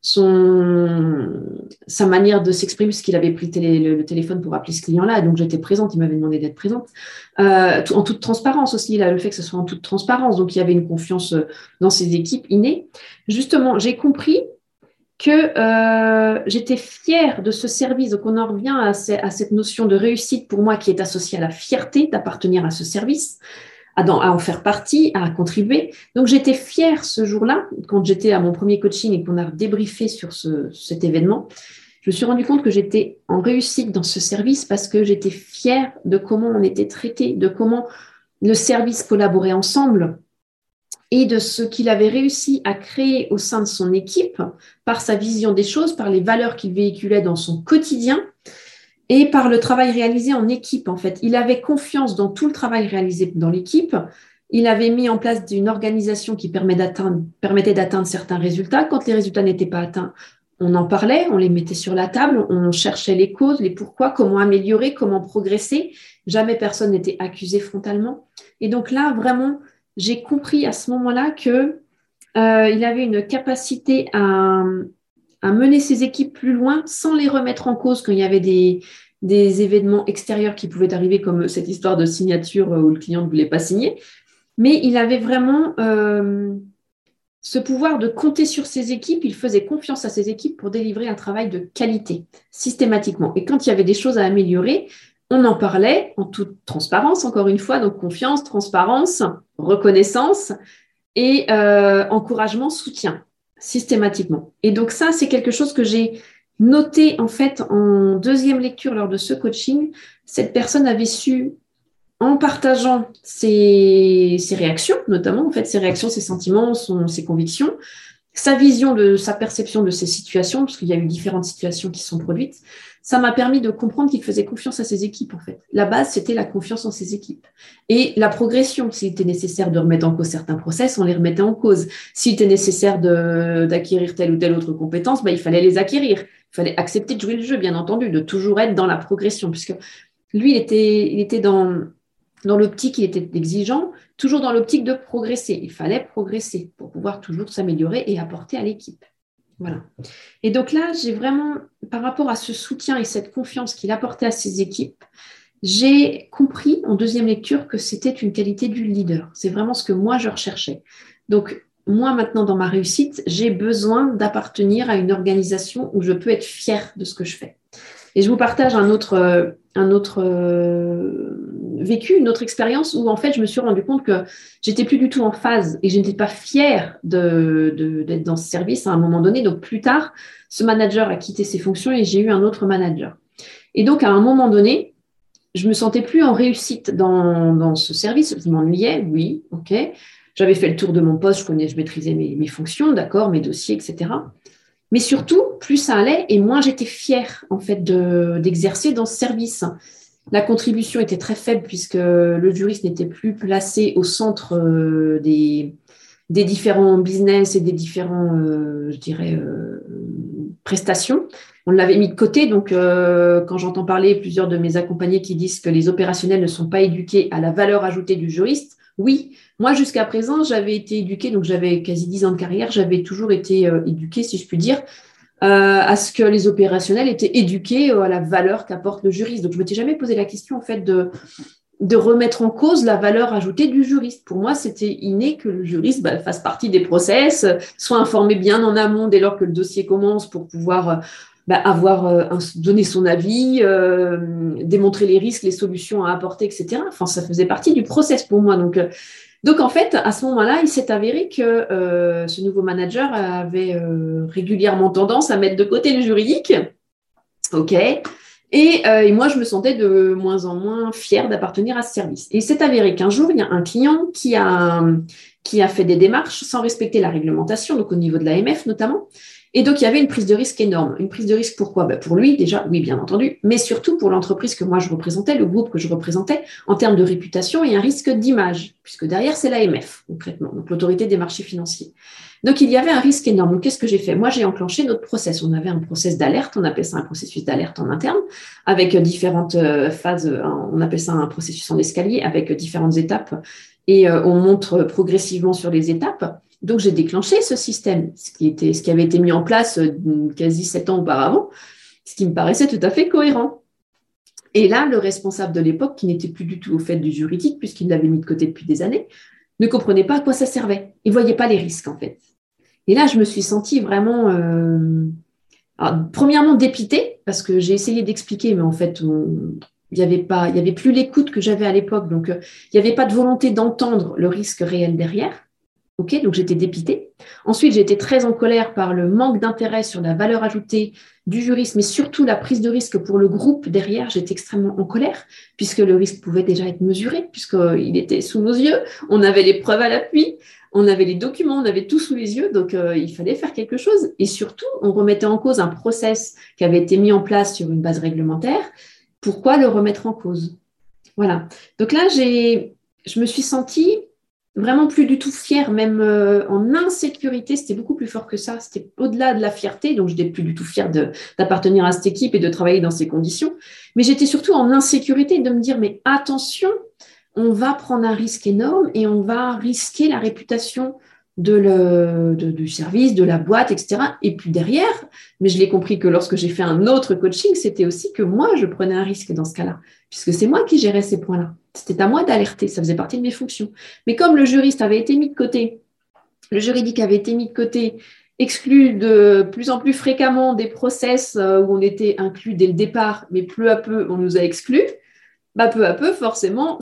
sa manière de s'exprimer, parce qu'il avait pris le téléphone pour appeler ce client-là, donc j'étais présente, il m'avait demandé d'être présente, en toute transparence aussi, il a le fait que ce soit en toute transparence, donc il y avait une confiance dans ses équipes innée. Justement, j'ai compris que j'étais fière de ce service. Donc, on en revient à cette notion de réussite pour moi qui est associée à la fierté d'appartenir à ce service, à en faire partie, à contribuer. Donc, j'étais fière ce jour-là, quand j'étais à mon premier coaching et qu'on a débriefé sur cet événement. Je me suis rendu compte que j'étais en réussite dans ce service parce que j'étais fière de comment on était traité, de comment le service collaborait ensemble, et de ce qu'il avait réussi à créer au sein de son équipe par sa vision des choses, par les valeurs qu'il véhiculait dans son quotidien et par le travail réalisé en équipe. En fait, il avait confiance dans tout le travail réalisé dans l'équipe. Il avait mis en place une organisation qui permettait d'atteindre certains résultats. Quand les résultats n'étaient pas atteints, on en parlait, on les mettait sur la table, on cherchait les causes, les pourquoi, comment améliorer, comment progresser. Jamais personne n'était accusé frontalement. Et donc là, vraiment, j'ai compris à ce moment-là qu'il avait une capacité à mener ses équipes plus loin sans les remettre en cause quand il y avait des événements extérieurs qui pouvaient arriver, comme cette histoire de signature où le client ne voulait pas signer. Mais il avait vraiment ce pouvoir de compter sur ses équipes. Il faisait confiance à ses équipes pour délivrer un travail de qualité, systématiquement. Et quand il y avait des choses à améliorer, on en parlait en toute transparence, encore une fois, donc confiance, transparence, reconnaissance et encouragement, soutien, systématiquement. Et donc ça, c'est quelque chose que j'ai noté en fait en deuxième lecture lors de ce coaching. Cette personne avait su, en partageant ses réactions, notamment en fait ses réactions, ses sentiments, ses convictions, sa vision de sa perception de ces situations, parce qu'il y a eu différentes situations qui sont produites, ça m'a permis de comprendre qu'il faisait confiance à ses équipes, en fait. La base, c'était la confiance en ses équipes. Et la progression, s'il était nécessaire de remettre en cause certains process, on les remettait en cause. S'il était nécessaire d'acquérir telle ou telle autre compétence, il fallait les acquérir. Il fallait accepter de jouer le jeu, bien entendu, de toujours être dans la progression, puisque lui, il était dans l'optique, il était exigeant, toujours dans l'optique de progresser. Il fallait progresser pour pouvoir toujours s'améliorer et apporter à l'équipe. Voilà. Et donc là, j'ai vraiment, par rapport à ce soutien et cette confiance qu'il apportait à ses équipes, j'ai compris en deuxième lecture que c'était une qualité du leader. C'est vraiment ce que moi, je recherchais. Donc, moi, maintenant, dans ma réussite, j'ai besoin d'appartenir à une organisation où je peux être fière de ce que je fais. Et je vous partage un autre vécu, une autre expérience où en fait je me suis rendu compte que j'étais plus du tout en phase et je n'étais pas fière d'être dans ce service à un moment donné. Donc plus tard, ce manager a quitté ses fonctions et j'ai eu un autre manager. Et donc à un moment donné, je me sentais plus en réussite dans ce service. Je m'ennuyais, oui, ok. J'avais fait le tour de mon poste, je maîtrisais mes fonctions, d'accord, mes dossiers, etc. Mais surtout, plus ça allait et moins j'étais fière en fait d'exercer dans ce service. La contribution était très faible puisque le juriste n'était plus placé au centre des différents business et des différents, prestations. On l'avait mis de côté. Donc, quand j'entends parler plusieurs de mes accompagnés qui disent que les opérationnels ne sont pas éduqués à la valeur ajoutée du juriste, oui, moi, jusqu'à présent, j'avais été éduquée, donc j'avais quasi 10 ans de carrière, j'avais toujours été éduquée, si je puis dire, à ce que les opérationnels étaient éduqués à la valeur qu'apporte le juriste. Donc, je ne m'étais jamais posé la question, en fait, de remettre en cause la valeur ajoutée du juriste. Pour moi, c'était inné que le juriste fasse partie des process, soit informé bien en amont dès lors que le dossier commence pour pouvoir donner son avis, démontrer les risques, les solutions à apporter, etc. Enfin, ça faisait partie du process pour moi. Donc, en fait, à ce moment-là, il s'est avéré que ce nouveau manager avait régulièrement tendance à mettre de côté le juridique. OK. Et moi, je me sentais de moins en moins fière d'appartenir à ce service. Et il s'est avéré qu'un jour, il y a un client qui a fait des démarches sans respecter la réglementation, donc au niveau de l'AMF notamment. Et donc, il y avait une prise de risque énorme. Une prise de risque, pourquoi ? Pour lui, déjà, oui, bien entendu, mais surtout pour l'entreprise que moi je représentais, le groupe que je représentais, en termes de réputation et un risque d'image, puisque derrière, c'est l'AMF, concrètement, donc l'autorité des marchés financiers. Donc, il y avait un risque énorme. Donc, qu'est-ce que j'ai fait ? Moi, j'ai enclenché notre process. On avait un process d'alerte, on appelle ça un processus d'alerte en interne, avec différentes phases. On appelle ça un processus en escalier, avec différentes étapes. Et on monte progressivement sur les étapes. Donc, j'ai déclenché ce système, ce qui avait été mis en place quasi 7 ans auparavant, ce qui me paraissait tout à fait cohérent. Et là, le responsable de l'époque, qui n'était plus du tout au fait du juridique, puisqu'il l'avait mis de côté depuis des années, ne comprenait pas à quoi ça servait. Il ne voyait pas les risques, en fait. Et là, je me suis sentie vraiment, premièrement, dépitée, parce que j'ai essayé d'expliquer, mais en fait, il n'y avait plus l'écoute que j'avais à l'époque. Donc, il n'y avait pas de volonté d'entendre le risque réel derrière. OK, donc j'étais dépitée. Ensuite, j'ai été très en colère par le manque d'intérêt sur la valeur ajoutée du juriste, mais surtout la prise de risque pour le groupe derrière. J'étais extrêmement en colère, puisque le risque pouvait déjà être mesuré, puisqu'il était sous nos yeux. On avait les preuves à l'appui, on avait les documents, on avait tout sous les yeux, donc il fallait faire quelque chose. Et surtout, on remettait en cause un process qui avait été mis en place sur une base réglementaire. Pourquoi le remettre en cause ? Voilà. Donc là, je me suis sentie vraiment plus du tout fière, même en insécurité, c'était beaucoup plus fort que ça, c'était au-delà de la fierté, donc je n'étais plus du tout fière d'appartenir à cette équipe et de travailler dans ces conditions, mais j'étais surtout en insécurité de me dire, mais attention, on va prendre un risque énorme et on va risquer la réputation du service, de la boîte, etc. Et puis derrière, mais je l'ai compris que lorsque j'ai fait un autre coaching, c'était aussi que moi, je prenais un risque dans ce cas-là, puisque c'est moi qui gérais ces points-là. C'était à moi d'alerter, ça faisait partie de mes fonctions. Mais comme le juriste avait été mis de côté, le juridique avait été mis de côté, exclu de plus en plus fréquemment des process où on était inclus dès le départ, mais peu à peu, on nous a exclus, peu à peu, forcément,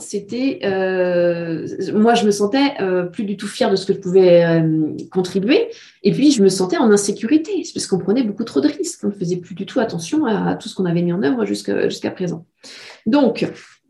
moi, je me sentais plus du tout fière de ce que je pouvais contribuer. Et puis, je me sentais en insécurité, parce qu'on prenait beaucoup trop de risques. On ne faisait plus du tout attention à tout ce qu'on avait mis en œuvre jusqu'à présent. Donc,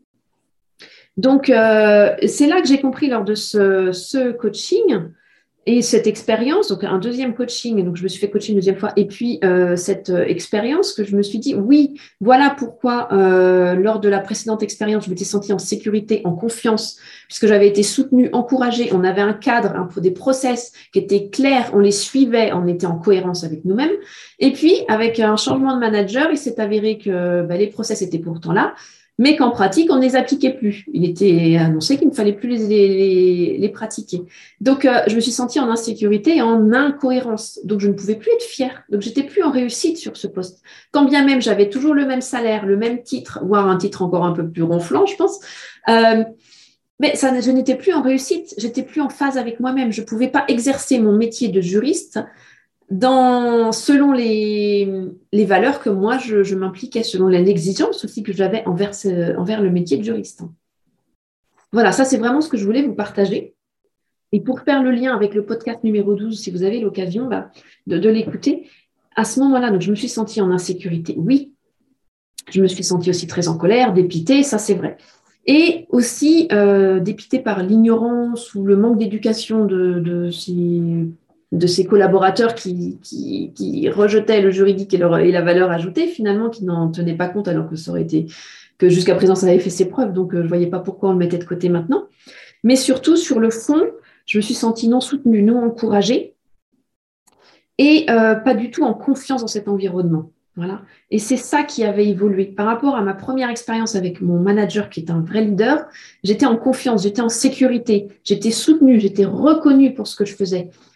c'est là que j'ai compris lors de ce coaching et cette expérience, donc un deuxième coaching, donc je me suis fait coacher une deuxième fois, et puis cette expérience que je me suis dit, oui, voilà pourquoi lors de la précédente expérience, je m'étais sentie en sécurité, en confiance, puisque j'avais été soutenue, encouragée, on avait un cadre, des process qui étaient clairs, on les suivait, on était en cohérence avec nous-mêmes. Et puis, avec un changement de manager, il s'est avéré que les process étaient pourtant là, mais qu'en pratique, on ne les appliquait plus. Il était annoncé qu'il ne fallait plus les pratiquer. Donc, je me suis sentie en insécurité et en incohérence. Donc, je ne pouvais plus être fière. Donc, je n'étais plus en réussite sur ce poste. Quand bien même, j'avais toujours le même salaire, le même titre, voire un titre encore un peu plus ronflant, je pense. Mais je n'étais plus en réussite. Je n'étais plus en phase avec moi-même. Je ne pouvais pas exercer mon métier de juriste selon les valeurs que moi, je m'impliquais, selon l'exigence aussi que j'avais envers le métier de juriste. Voilà, ça, c'est vraiment ce que je voulais vous partager. Et pour faire le lien avec le podcast numéro 12, si vous avez l'occasion de l'écouter, à ce moment-là, donc, je me suis sentie en insécurité, oui. Je me suis sentie aussi très en colère, dépitée, ça, c'est vrai. Et aussi dépitée par l'ignorance ou le manque d'éducation de ces collaborateurs qui rejetaient le juridique et la valeur ajoutée, finalement, qui n'en tenaient pas compte, alors que ça aurait été, que jusqu'à présent, ça avait fait ses preuves, donc je ne voyais pas pourquoi on le mettait de côté maintenant. Mais surtout, sur le fond, je me suis sentie non soutenue, non encouragée, et pas du tout en confiance dans cet environnement. Voilà. Et c'est ça qui avait évolué. Par rapport à ma première expérience avec mon manager, qui est un vrai leader, j'étais en confiance, j'étais en sécurité, j'étais soutenue, j'étais reconnue pour ce que je faisais.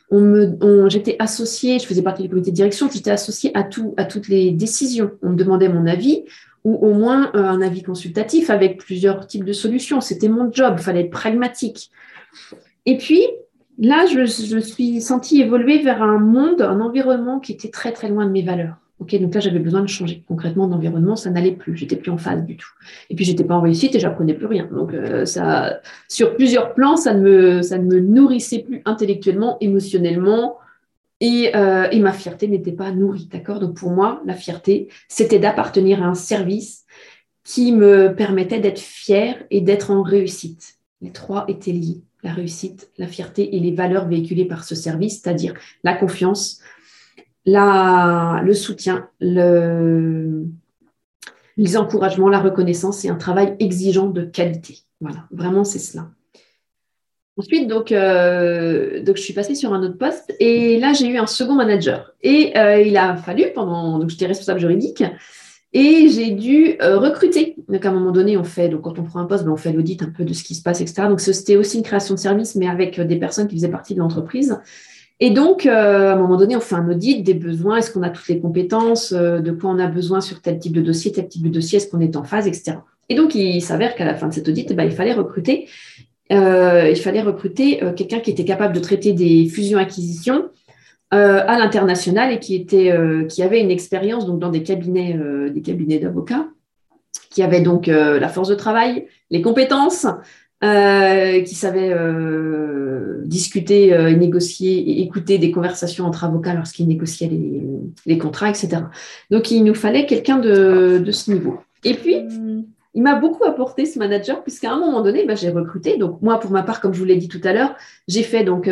J'étais associée, je faisais partie du comité de direction, j'étais associée à toutes les décisions. On me demandait mon avis ou au moins un avis consultatif avec plusieurs types de solutions. C'était mon job, il fallait être pragmatique. Et puis, là, je me suis sentie évoluer vers un monde, un environnement qui était très, très loin de mes valeurs. Ok, donc là, j'avais besoin de changer concrètement d'environnement, ça n'allait plus, j'étais plus en phase du tout. Et puis, j'étais pas en réussite et j'apprenais plus rien. Donc, sur plusieurs plans, ça ne me nourrissait plus intellectuellement, émotionnellement, et ma fierté n'était pas nourrie, d'accord? Donc, pour moi, la fierté, c'était d'appartenir à un service qui me permettait d'être fière et d'être en réussite. Les trois étaient liés, la réussite, la fierté et les valeurs véhiculées par ce service, c'est-à-dire la confiance, le soutien, les encouragements, la reconnaissance et un travail exigeant de qualité. Voilà, vraiment, c'est cela. Ensuite, donc, je suis passée sur un autre poste et là, j'ai eu un second manager. Et il a fallu, donc j'étais responsable juridique, et j'ai dû recruter. Donc, à un moment donné, quand on prend un poste, on fait l'audit un peu de ce qui se passe, etc. Donc, c'était aussi une création de service, mais avec des personnes qui faisaient partie de l'entreprise. Et donc, à un moment donné, on fait un audit des besoins. Est-ce qu'on a toutes les compétences? De quoi on a besoin sur tel type de dossier, est-ce qu'on est en phase, etc. Et donc, il s'avère qu'à la fin de cet audit, il fallait recruter. Quelqu'un qui était capable de traiter des fusions-acquisitions à l'international et qui avait une expérience donc, dans des cabinets d'avocats, qui avait donc la force de travail, les compétences, qui savait discuter et négocier et écouter des conversations entre avocats lorsqu'ils négociaient les contrats, etc. Donc, il nous fallait quelqu'un de ce niveau. Et puis, il m'a beaucoup apporté ce manager, puisqu'à un moment donné, j'ai recruté. Donc, moi, pour ma part, comme je vous l'ai dit tout à l'heure, j'ai fait donc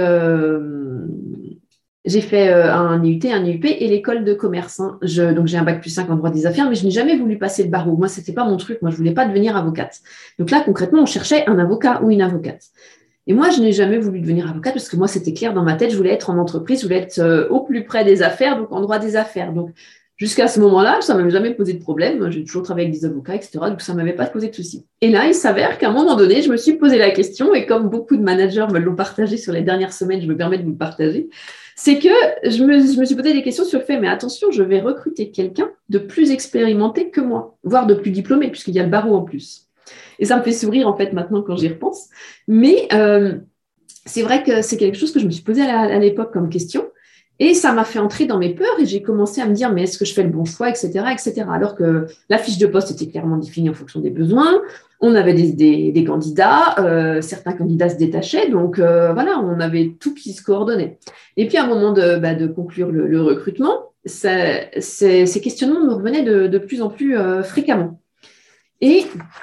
un IUT, un IUP et l'école de commerce. Donc, j'ai un bac+5 en droit des affaires, mais je n'ai jamais voulu passer le barreau. Moi, ce n'était pas mon truc. Moi, je ne voulais pas devenir avocate. Donc là, concrètement, on cherchait un avocat ou une avocate. Et moi, je n'ai jamais voulu devenir avocate parce que moi, c'était clair dans ma tête. Je voulais être en entreprise, je voulais être au plus près des affaires, donc en droit des affaires. Donc, jusqu'à ce moment-là, ça ne m'avait jamais posé de problème. J'ai toujours travaillé avec des avocats, etc. Donc, ça ne m'avait pas posé de soucis. Et là, il s'avère qu'à un moment donné, je me suis posé la question, et comme beaucoup de managers me l'ont partagé sur les dernières semaines, je me permets de vous le partager, c'est que je me suis posé des questions sur le fait, mais attention, je vais recruter quelqu'un de plus expérimenté que moi, voire de plus diplômé, puisqu'il y a le barreau en plus. Et ça me fait sourire, en fait, maintenant, quand j'y repense. Mais c'est vrai que c'est quelque chose que je me suis posé à l'époque comme question. Et ça m'a fait entrer dans mes peurs et j'ai commencé à me dire, mais est-ce que je fais le bon choix, etc., etc. Alors que la fiche de poste était clairement définie en fonction des besoins. On avait des candidats, certains candidats se détachaient, donc voilà, on avait tout qui se coordonnait. Et puis, à un moment de conclure le recrutement, ces questionnements me revenaient de plus en plus fréquemment. Et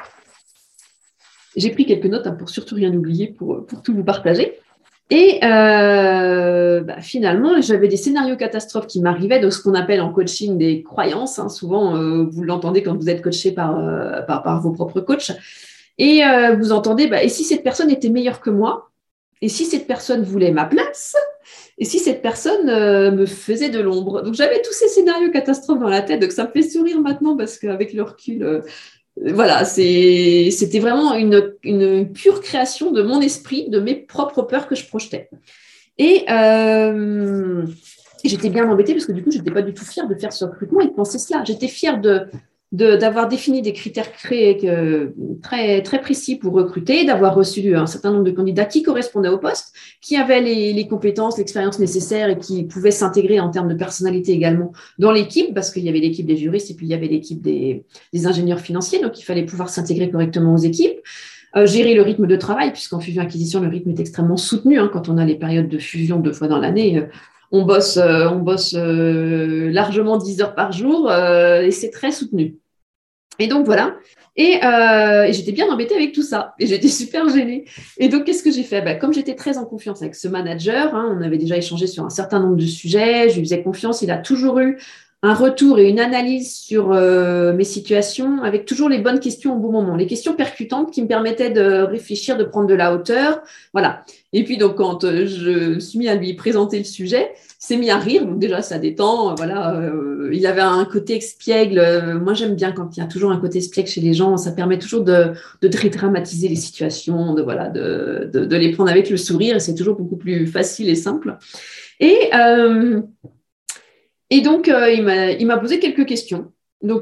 j'ai pris quelques notes pour surtout rien oublier, pour tout vous partager. Et finalement, j'avais des scénarios catastrophes qui m'arrivaient, de ce qu'on appelle en coaching des croyances. Souvent, vous l'entendez quand vous êtes coaché par vos propres coachs. Et vous entendez, et si cette personne était meilleure que moi? Et si cette personne voulait ma place? Et si cette personne me faisait de l'ombre? Donc, j'avais tous ces scénarios catastrophes dans la tête. Donc, ça me fait sourire maintenant parce qu'avec le recul... voilà, c'était vraiment une pure création de mon esprit, de mes propres peurs que je projetais. Et j'étais bien embêtée parce que du coup, je n'étais pas du tout fière de faire ce recrutement et de penser cela. J'étais fière d'avoir défini des critères très, très précis pour recruter, d'avoir reçu un certain nombre de candidats qui correspondaient au poste, qui avaient les compétences, l'expérience nécessaires et qui pouvaient s'intégrer en termes de personnalité également dans l'équipe, parce qu'il y avait l'équipe des juristes et puis il y avait l'équipe des ingénieurs financiers, donc il fallait pouvoir s'intégrer correctement aux équipes. Gérer le rythme de travail, puisqu'en fusion-acquisition, le rythme est extrêmement soutenu. Quand on a les périodes de fusion 2 fois dans l'année, on bosse largement 10 heures par jour et c'est très soutenu. Et donc, voilà. Et j'étais bien embêtée avec tout ça. Et j'étais super gênée. Et donc, qu'est-ce que j'ai fait? Comme j'étais très en confiance avec ce manager, on avait déjà échangé sur un certain nombre de sujets, je lui faisais confiance, il a toujours eu un retour et une analyse sur mes situations avec toujours les bonnes questions au bon moment, les questions percutantes qui me permettaient de réfléchir, de prendre de la hauteur. Voilà. Et puis, donc, quand je me suis mis à lui présenter le sujet, il s'est mis à rire. Donc, déjà, ça détend. Voilà. Il avait un côté espiègle. Moi, j'aime bien quand il y a toujours un côté espiègle chez les gens. Ça permet toujours de dédramatiser les situations, de les prendre avec le sourire. Et c'est toujours beaucoup plus facile et simple. Et, euh, et donc, il m'a posé quelques questions. Donc,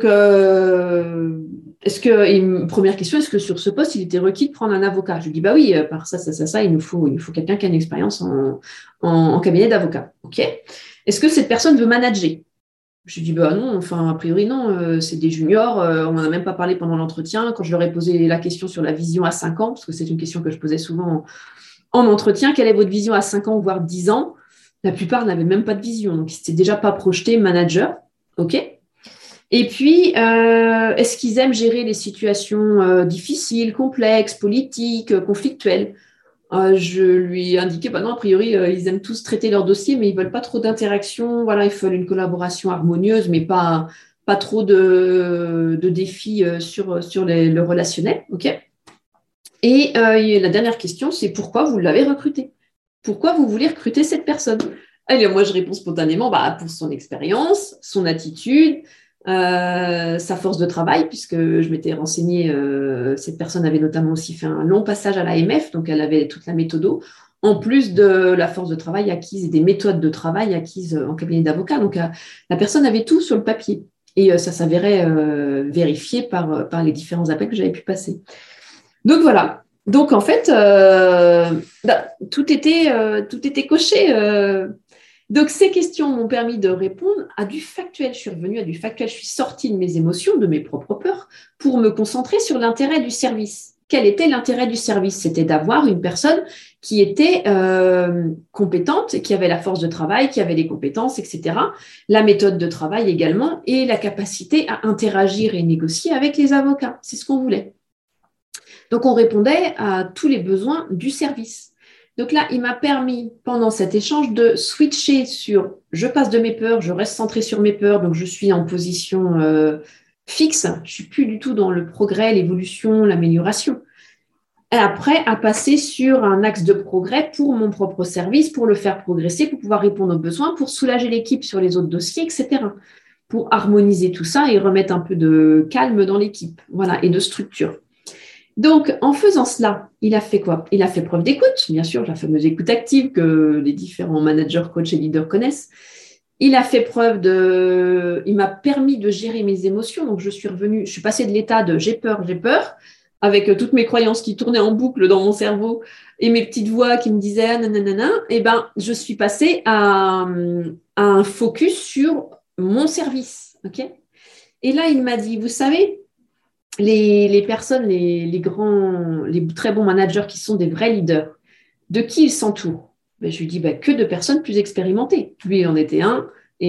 première question, est-ce que sur ce poste, il était requis de prendre un avocat? Je lui dis, bah oui, par ça, il nous faut quelqu'un qui a une expérience en cabinet d'avocat. OK. Est-ce que cette personne veut manager? Je lui dis, bah non, enfin, a priori, non, c'est des juniors, on n'en a même pas parlé pendant l'entretien. Quand je leur ai posé la question sur la vision à 5 ans, parce que c'est une question que je posais souvent en entretien, quelle est votre vision à 5 ans, voire 10 ans? La plupart n'avaient même pas de vision, donc ils n'étaient déjà pas projetés manager. OK. Et puis, est-ce qu'ils aiment gérer les situations difficiles, complexes, politiques, conflictuelles? Je lui ai indiqué, bah non, a priori, ils aiment tous traiter leur dossier, mais ils ne veulent pas trop d'interaction. Voilà, ils veulent une collaboration harmonieuse, mais pas trop de défis sur le relationnel. OK. Et la dernière question, c'est pourquoi vous l'avez recruté? Pourquoi vous voulez recruter cette personne? Allez, moi, je réponds spontanément, bah, pour son expérience, son attitude, sa force de travail, puisque je m'étais renseignée, cette personne avait notamment aussi fait un long passage à l'AMF, donc elle avait toute la méthode, en plus de la force de travail acquise et des méthodes de travail acquises en cabinet d'avocat. Donc, la personne avait tout sur le papier. Et ça s'avérait vérifié par les différents appels que j'avais pu passer. Donc voilà. Donc en fait, tout était coché. Donc ces questions m'ont permis de répondre à du factuel. Je suis revenue à du factuel. Je suis sortie de mes émotions, de mes propres peurs, pour me concentrer sur l'intérêt du service. Quel était l'intérêt du service? C'était d'avoir une personne qui était compétente, qui avait la force de travail, qui avait les compétences, etc. La méthode de travail également et la capacité à interagir et négocier avec les avocats. C'est ce qu'on voulait. Donc, on répondait à tous les besoins du service. Donc là, il m'a permis, pendant cet échange, de switcher sur je passe de mes peurs, je reste centrée sur mes peurs, donc je suis en position fixe, je ne suis plus du tout dans le progrès, l'évolution, l'amélioration. Et après, à passer sur un axe de progrès pour mon propre service, pour le faire progresser, pour pouvoir répondre aux besoins, pour soulager l'équipe sur les autres dossiers, etc. Pour harmoniser tout ça et remettre un peu de calme dans l'équipe, voilà, et de structure. Donc, en faisant cela, il a fait quoi? Il a fait preuve d'écoute, bien sûr, la fameuse écoute active que les différents managers, coachs et leaders connaissent. Il a fait preuve il m'a permis de gérer mes émotions. Donc, je suis passée de l'état de j'ai peur, avec toutes mes croyances qui tournaient en boucle dans mon cerveau et mes petites voix qui me disaient ah, nanana, et ben, je suis passée à un focus sur mon service. OK? Et là, il m'a dit, vous savez, les personnes, les très bons managers qui sont des vrais leaders, de qui ils s'entourent? Ben, je lui dis que de personnes plus expérimentées. Lui en était un, et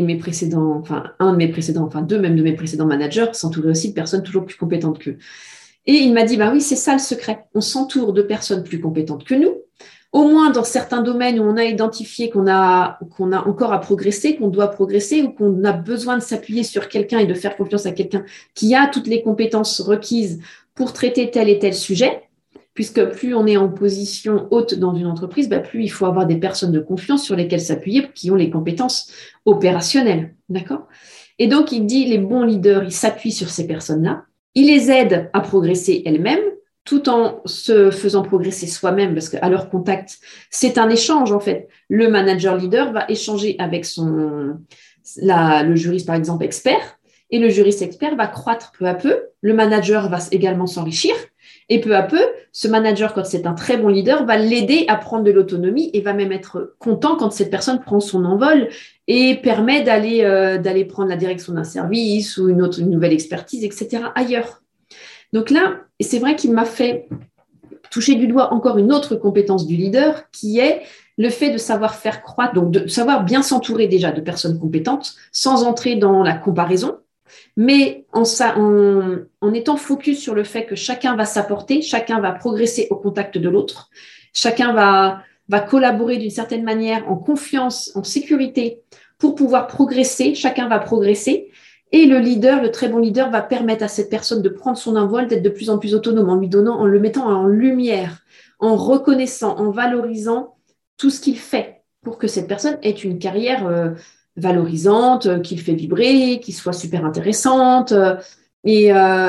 deux même de mes précédents managers s'entouraient aussi de personnes toujours plus compétentes qu'eux. Et il m'a dit, oui, c'est ça le secret. On s'entoure de personnes plus compétentes que nous, au moins dans certains domaines où on a identifié qu'on a encore à progresser, qu'on doit progresser ou qu'on a besoin de s'appuyer sur quelqu'un et de faire confiance à quelqu'un qui a toutes les compétences requises pour traiter tel et tel sujet, puisque plus on est en position haute dans une entreprise, plus il faut avoir des personnes de confiance sur lesquelles s'appuyer qui ont les compétences opérationnelles. D'accord? Et donc, il dit, les bons leaders, ils s'appuient sur ces personnes-là, ils les aident à progresser elles-mêmes, tout en se faisant progresser soi-même, parce qu'à leur contact, c'est un échange en fait. Le manager leader va échanger avec le juriste, par exemple, expert, et le juriste expert va croître peu à peu. Le manager va également s'enrichir, et peu à peu, ce manager, quand c'est un très bon leader, va l'aider à prendre de l'autonomie et va même être content quand cette personne prend son envol et permet d'aller prendre la direction d'un service ou une nouvelle expertise, etc., ailleurs. Donc là, c'est vrai qu'il m'a fait toucher du doigt encore une autre compétence du leader, qui est le fait de savoir faire croître, donc de savoir bien s'entourer déjà de personnes compétentes, sans entrer dans la comparaison, mais en étant focus sur le fait que chacun va s'apporter, chacun va progresser au contact de l'autre, chacun va collaborer d'une certaine manière en confiance, en sécurité, pour pouvoir progresser, chacun va progresser. Et le leader, le très bon leader, va permettre à cette personne de prendre son envol, d'être de plus en plus autonome, en le mettant en lumière, en reconnaissant, en valorisant tout ce qu'il fait pour que cette personne ait une carrière valorisante, qui le fait vibrer, qui soit super intéressante et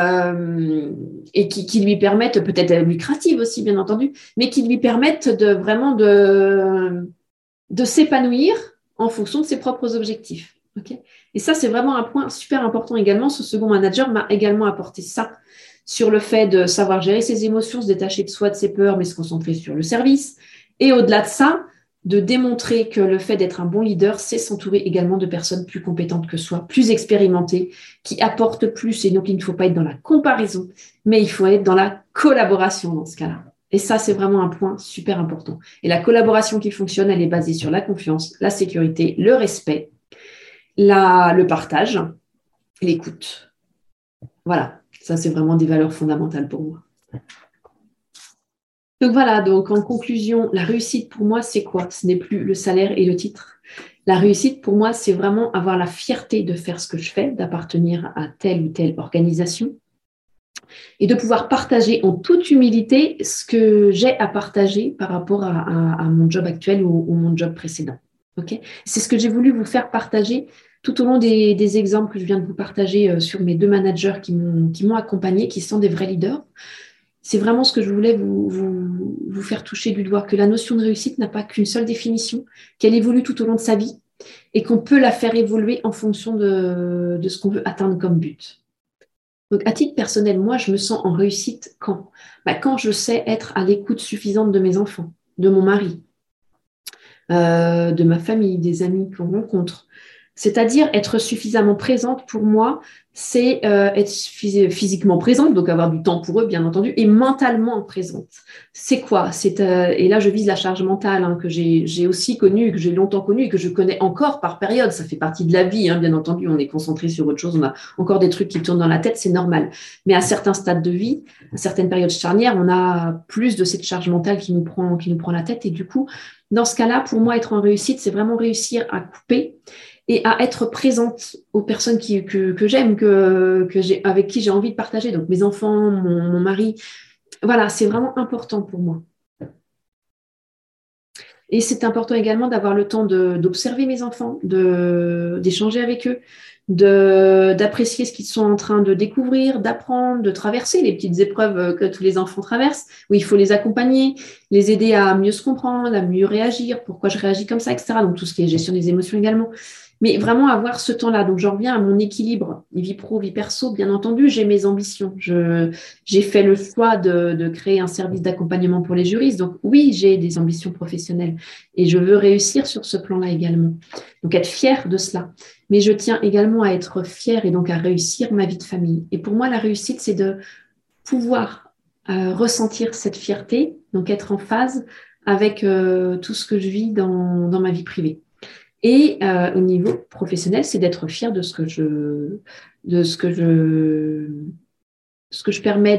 qui lui permettent, peut-être lucrative aussi, bien entendu, mais qui lui permettent vraiment de s'épanouir en fonction de ses propres objectifs. Okay, et ça, c'est vraiment un point super important également. Ce second manager m'a également apporté ça sur le fait de savoir gérer ses émotions, se détacher de soi, de ses peurs, mais se concentrer sur le service. Et au-delà de ça, de démontrer que le fait d'être un bon leader, c'est s'entourer également de personnes plus compétentes que soi, plus expérimentées, qui apportent plus. Et donc, il ne faut pas être dans la comparaison, mais il faut être dans la collaboration dans ce cas-là. Et ça, c'est vraiment un point super important. Et la collaboration qui fonctionne, elle est basée sur la confiance, la sécurité, le respect, le partage, l'écoute. Voilà, ça, c'est vraiment des valeurs fondamentales pour moi. Donc voilà, donc en conclusion, la réussite pour moi, c'est quoi? Ce n'est plus le salaire et le titre. La réussite pour moi, c'est vraiment avoir la fierté de faire ce que je fais, d'appartenir à telle ou telle organisation et de pouvoir partager en toute humilité ce que j'ai à partager par rapport à mon job actuel ou mon job précédent. Okay, c'est ce que j'ai voulu vous faire partager tout au long des exemples que je viens de vous partager sur mes 2 managers qui m'ont accompagné, qui sont des vrais leaders. C'est vraiment ce que je voulais vous faire toucher du doigt, que la notion de réussite n'a pas qu'une seule définition, qu'elle évolue tout au long de sa vie et qu'on peut la faire évoluer en fonction de ce qu'on veut atteindre comme but. Donc, à titre personnel, moi, je me sens en réussite quand? Quand je sais être à l'écoute suffisante de mes enfants, de mon mari, de ma famille, des amis qu'on rencontre. C'est-à-dire être suffisamment présente pour moi, c'est être physiquement présente, donc avoir du temps pour eux, bien entendu, et mentalement présente. C'est quoi? Et là, je vise la charge mentale que j'ai aussi connue, que j'ai longtemps connue et que je connais encore par période. Ça fait partie de la vie, bien entendu. On est concentré sur autre chose, on a encore des trucs qui tournent dans la tête, c'est normal. Mais à certains stades de vie, à certaines périodes charnières, on a plus de cette charge mentale qui nous prend la tête. Et du coup, dans ce cas-là, pour moi, être en réussite, c'est vraiment réussir à couper et à être présente aux personnes que j'aime, avec qui j'ai envie de partager. Donc, mes enfants, mon mari. Voilà, c'est vraiment important pour moi. Et c'est important également d'avoir le temps d'observer mes enfants, d'échanger avec eux, d'apprécier ce qu'ils sont en train de découvrir, d'apprendre, de traverser les petites épreuves que tous les enfants traversent, où il faut les accompagner, les aider à mieux se comprendre, à mieux réagir, pourquoi je réagis comme ça, etc. Donc, tout ce qui est gestion des émotions également. Mais vraiment avoir ce temps-là. Donc, j'en reviens à mon équilibre, vie pro, vie perso. Bien entendu, j'ai mes ambitions. J'ai fait le choix de créer un service d'accompagnement pour les juristes. Donc, oui, j'ai des ambitions professionnelles et je veux réussir sur ce plan-là également. Donc, être fière de cela. Mais je tiens également à être fière et donc à réussir ma vie de famille. Et pour moi, la réussite, c'est de pouvoir ressentir cette fierté, donc être en phase avec tout ce que je vis dans ma vie privée. Et au niveau professionnel, c'est d'être fière de ce que je permets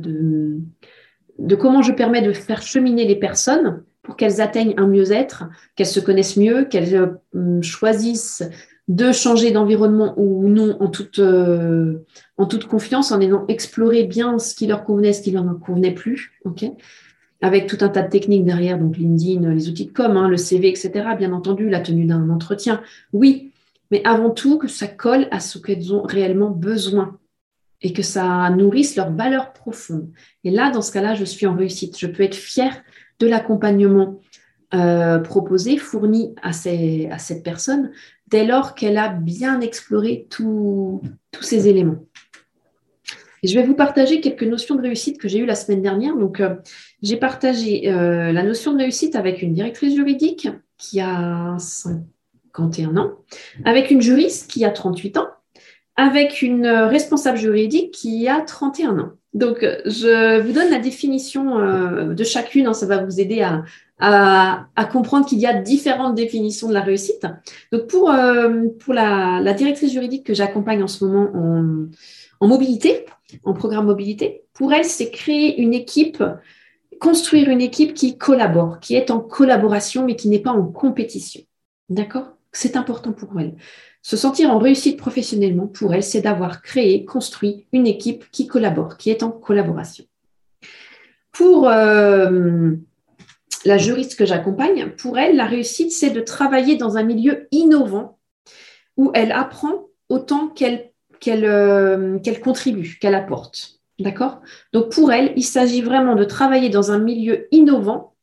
de comment je permets de faire cheminer les personnes pour qu'elles atteignent un mieux-être, qu'elles se connaissent mieux, qu'elles choisissent de changer d'environnement ou non en toute confiance, en ayant exploré bien ce qui leur convenait, ce qui leur ne convenait plus. Okay, avec tout un tas de techniques derrière, donc LinkedIn, les outils de com, le CV, etc. Bien entendu, la tenue d'un entretien, oui, mais avant tout que ça colle à ce qu'elles ont réellement besoin et que ça nourrisse leurs valeurs profondes. Et là, dans ce cas-là, je suis en réussite. Je peux être fière de l'accompagnement proposé, fourni à cette personne, dès lors qu'elle a bien exploré tous ces éléments. Et je vais vous partager quelques notions de réussite que j'ai eues la semaine dernière. Donc, j'ai partagé la notion de réussite avec une directrice juridique qui a 51 ans, avec une juriste qui a 38 ans, avec une responsable juridique qui a 31 ans. Donc, je vous donne la définition de chacune. Ça va vous aider à comprendre qu'il y a différentes définitions de la réussite. Donc, pour la directrice juridique que j'accompagne en ce moment en mobilité, en programme mobilité, pour elle, c'est créer une équipe, construire une équipe qui collabore, qui est en collaboration, mais qui n'est pas en compétition. D'accord ? C'est important pour elle. Se sentir en réussite professionnellement, pour elle, c'est d'avoir créé, construit une équipe qui collabore, qui est en collaboration. Pour la juriste que j'accompagne, pour elle, la réussite, c'est de travailler dans un milieu innovant où elle apprend autant qu'elle contribue, qu'elle apporte. D'accord ? Donc, pour elle, il s'agit vraiment de travailler dans un milieu innovant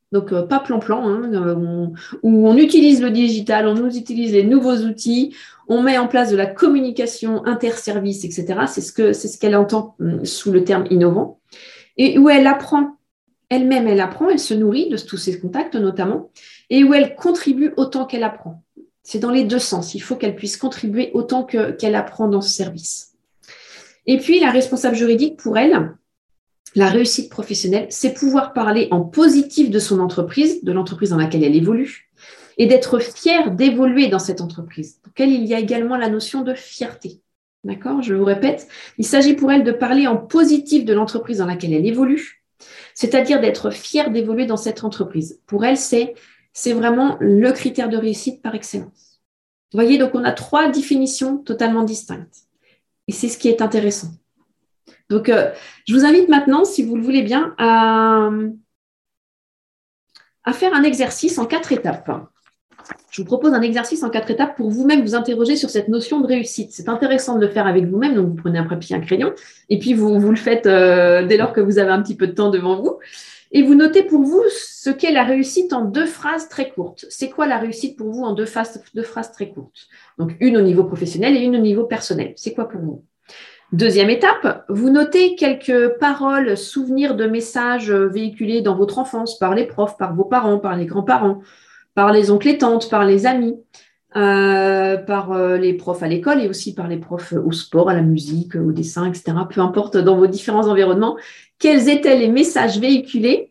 Donc, pas plan-plan, hein, où on utilise le digital, on nous utilise les nouveaux outils, on met en place de la communication interservice, etc. C'est ce qu'elle entend sous le terme innovant. Et où elle apprend, elle-même, elle apprend, elle se nourrit de tous ces contacts notamment, et où elle contribue autant qu'elle apprend. C'est dans les deux sens. Il faut qu'elle puisse contribuer autant qu'elle apprend dans ce service. Et puis, la responsable juridique, pour elle, la réussite professionnelle, c'est pouvoir parler en positif de son entreprise, de l'entreprise dans laquelle elle évolue, et d'être fière d'évoluer dans cette entreprise. Pour elle, il y a également la notion de fierté. D'accord ? Je vous répète, il s'agit pour elle de parler en positif de l'entreprise dans laquelle elle évolue, c'est-à-dire d'être fière d'évoluer dans cette entreprise. Pour elle, c'est vraiment le critère de réussite par excellence. Vous voyez, donc on a 3 définitions totalement distinctes. Et c'est ce qui est intéressant. Donc, je vous invite maintenant, si vous le voulez bien, à faire un exercice en 4 étapes. Je vous propose un exercice en 4 étapes pour vous-même vous interroger sur cette notion de réussite. C'est intéressant de le faire avec vous-même, donc vous prenez un papier, un crayon, et puis vous le faites dès lors que vous avez un petit peu de temps devant vous. Et vous notez pour vous ce qu'est la réussite en 2 phrases très courtes. C'est quoi la réussite pour vous en 2 phrases très courtes? Donc, une au niveau professionnel et une au niveau personnel. C'est quoi pour vous? Deuxième étape, vous notez quelques paroles, souvenirs de messages véhiculés dans votre enfance par les profs, par vos parents, par les grands-parents, par les oncles et tantes, par les amis, par les profs à l'école et aussi par les profs au sport, à la musique, au dessin, etc. Peu importe dans vos différents environnements, quels étaient les messages véhiculés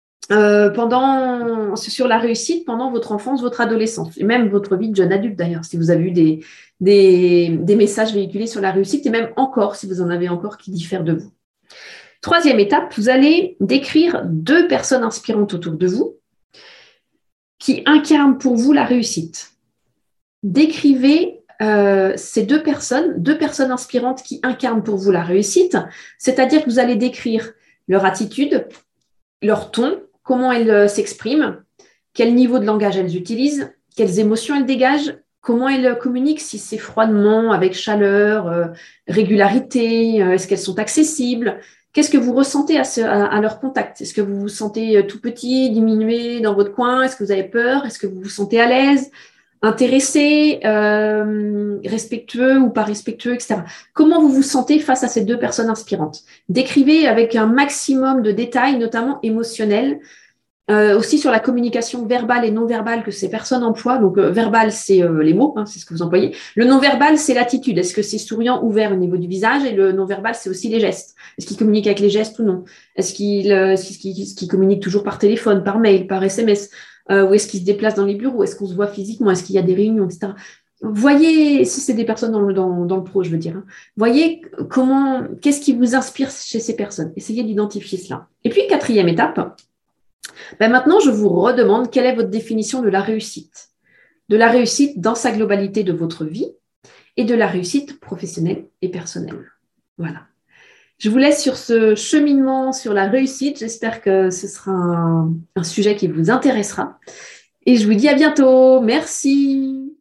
sur la réussite pendant votre enfance, votre adolescence, et même votre vie de jeune adulte d'ailleurs, si vous avez eu des messages véhiculés sur la réussite, et même encore, si vous en avez encore qui diffèrent de vous. Troisième étape, vous allez décrire 2 personnes inspirantes autour de vous qui incarnent pour vous la réussite. Décrivez ces 2 personnes inspirantes qui incarnent pour vous la réussite, c'est-à-dire que vous allez décrire leur attitude, leur ton, comment elles s'expriment, quel niveau de langage elles utilisent, quelles émotions elles dégagent, comment elles communiquent, si c'est froidement, avec chaleur, régularité, est-ce qu'elles sont accessibles, qu'est-ce que vous ressentez à leur contact? Est-ce que vous vous sentez tout petit, diminué dans votre coin? Est-ce que vous avez peur? Est-ce que vous vous sentez à l'aise, intéressé, respectueux ou pas respectueux, etc. Comment vous vous sentez face à ces 2 personnes inspirantes? Décrivez avec un maximum de détails, notamment émotionnels, aussi sur la communication verbale et non verbale que ces personnes emploient. Donc, verbal, c'est les mots, hein, c'est ce que vous employez. Le non verbal, c'est l'attitude. Est-ce que c'est souriant, ouvert au niveau du visage? Et le non verbal, c'est aussi les gestes. Est-ce qu'ils communiquent avec les gestes ou non? Est-ce qu'ils communiquent toujours par téléphone, par mail, par SMS? Ou est-ce qu'ils se déplacent dans les bureaux? Est-ce qu'on se voit physiquement? Est-ce qu'il y a des réunions, etc. Voyez, si c'est des personnes dans le pro, je veux dire, hein, voyez qu'est-ce qui vous inspire chez ces personnes. Essayez d'identifier cela. Et puis, 4e étape, maintenant, je vous redemande quelle est votre définition de la réussite. De la réussite dans sa globalité de votre vie et de la réussite professionnelle et personnelle. Voilà. Je vous laisse sur ce cheminement sur la réussite. J'espère que ce sera un sujet qui vous intéressera. Et je vous dis à bientôt. Merci.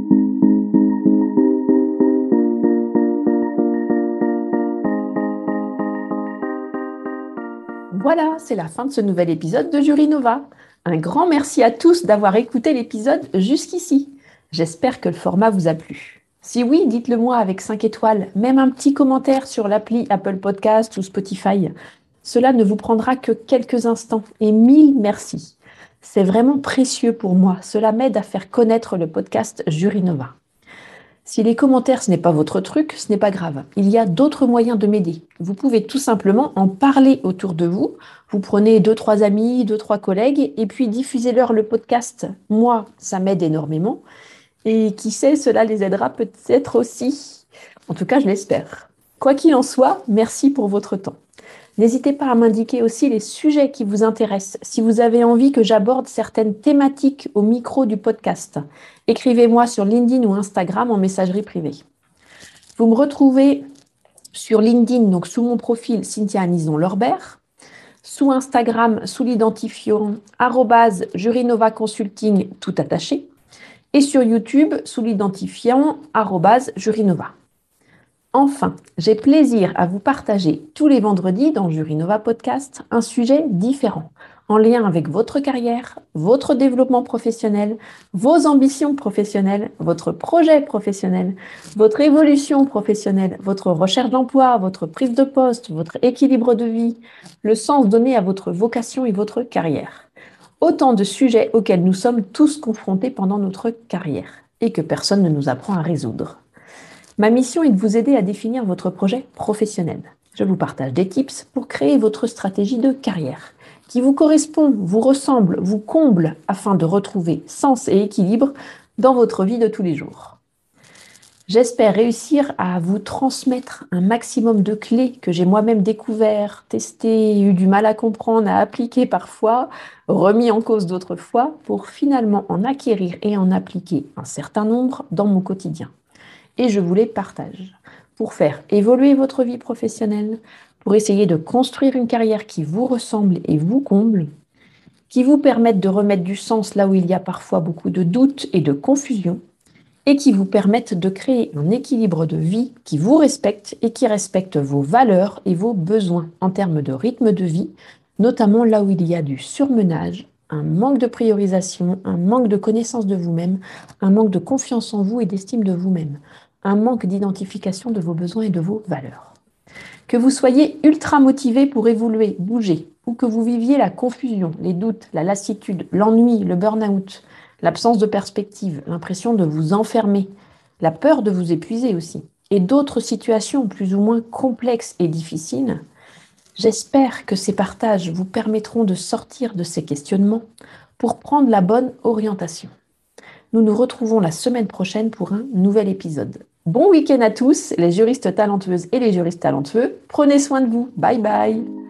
Voilà, c'est la fin de ce nouvel épisode de Jury Nova. Un grand merci à tous d'avoir écouté l'épisode jusqu'ici. J'espère que le format vous a plu. Si oui, dites-le moi avec 5 étoiles, même un petit commentaire sur l'appli Apple Podcast ou Spotify. Cela ne vous prendra que quelques instants et 1000 merci. C'est vraiment précieux pour moi. Cela m'aide à faire connaître le podcast Jury Nova. Si les commentaires, ce n'est pas votre truc, ce n'est pas grave. Il y a d'autres moyens de m'aider. Vous pouvez tout simplement en parler autour de vous. Vous prenez 2-3 amis, 2-3 collègues et puis diffusez-leur le podcast. Moi, ça m'aide énormément. Et qui sait, cela les aidera peut-être aussi. En tout cas, je l'espère. Quoi qu'il en soit, merci pour votre temps. N'hésitez pas à m'indiquer aussi les sujets qui vous intéressent, si vous avez envie que j'aborde certaines thématiques au micro du podcast. Écrivez-moi sur LinkedIn ou Instagram en messagerie privée. Vous me retrouvez sur LinkedIn, donc sous mon profil Cynthia Anison-Lorbert, sous Instagram sous l'identifiant @Jurinova Consulting tout attaché, et sur YouTube sous l'identifiant @Jurinova. Enfin, j'ai plaisir à vous partager tous les vendredis dans Jury Nova Podcast un sujet différent, en lien avec votre carrière, votre développement professionnel, vos ambitions professionnelles, votre projet professionnel, votre évolution professionnelle, votre recherche d'emploi, votre prise de poste, votre équilibre de vie, le sens donné à votre vocation et votre carrière. Autant de sujets auxquels nous sommes tous confrontés pendant notre carrière et que personne ne nous apprend à résoudre. Ma mission est de vous aider à définir votre projet professionnel. Je vous partage des tips pour créer votre stratégie de carrière qui vous correspond, vous ressemble, vous comble afin de retrouver sens et équilibre dans votre vie de tous les jours. J'espère réussir à vous transmettre un maximum de clés que j'ai moi-même découvert, testé, eu du mal à comprendre, à appliquer parfois, remis en cause d'autres fois, pour finalement en acquérir et en appliquer un certain nombre dans mon quotidien. Et je vous les partage pour faire évoluer votre vie professionnelle, pour essayer de construire une carrière qui vous ressemble et vous comble, qui vous permette de remettre du sens là où il y a parfois beaucoup de doutes et de confusion, et qui vous permettent de créer un équilibre de vie qui vous respecte et qui respecte vos valeurs et vos besoins en termes de rythme de vie, notamment là où il y a du surmenage, un manque de priorisation, un manque de connaissance de vous-même, un manque de confiance en vous et d'estime de vous-même, un manque d'identification de vos besoins et de vos valeurs. Que vous soyez ultra motivé pour évoluer, bouger, ou que vous viviez la confusion, les doutes, la lassitude, l'ennui, le burn-out, l'absence de perspective, l'impression de vous enfermer, la peur de vous épuiser aussi, et d'autres situations plus ou moins complexes et difficiles, j'espère que ces partages vous permettront de sortir de ces questionnements pour prendre la bonne orientation. Nous nous retrouvons la semaine prochaine pour un nouvel épisode. Bon week-end à tous, les juristes talentueuses et les juristes talentueux. Prenez soin de vous. Bye bye.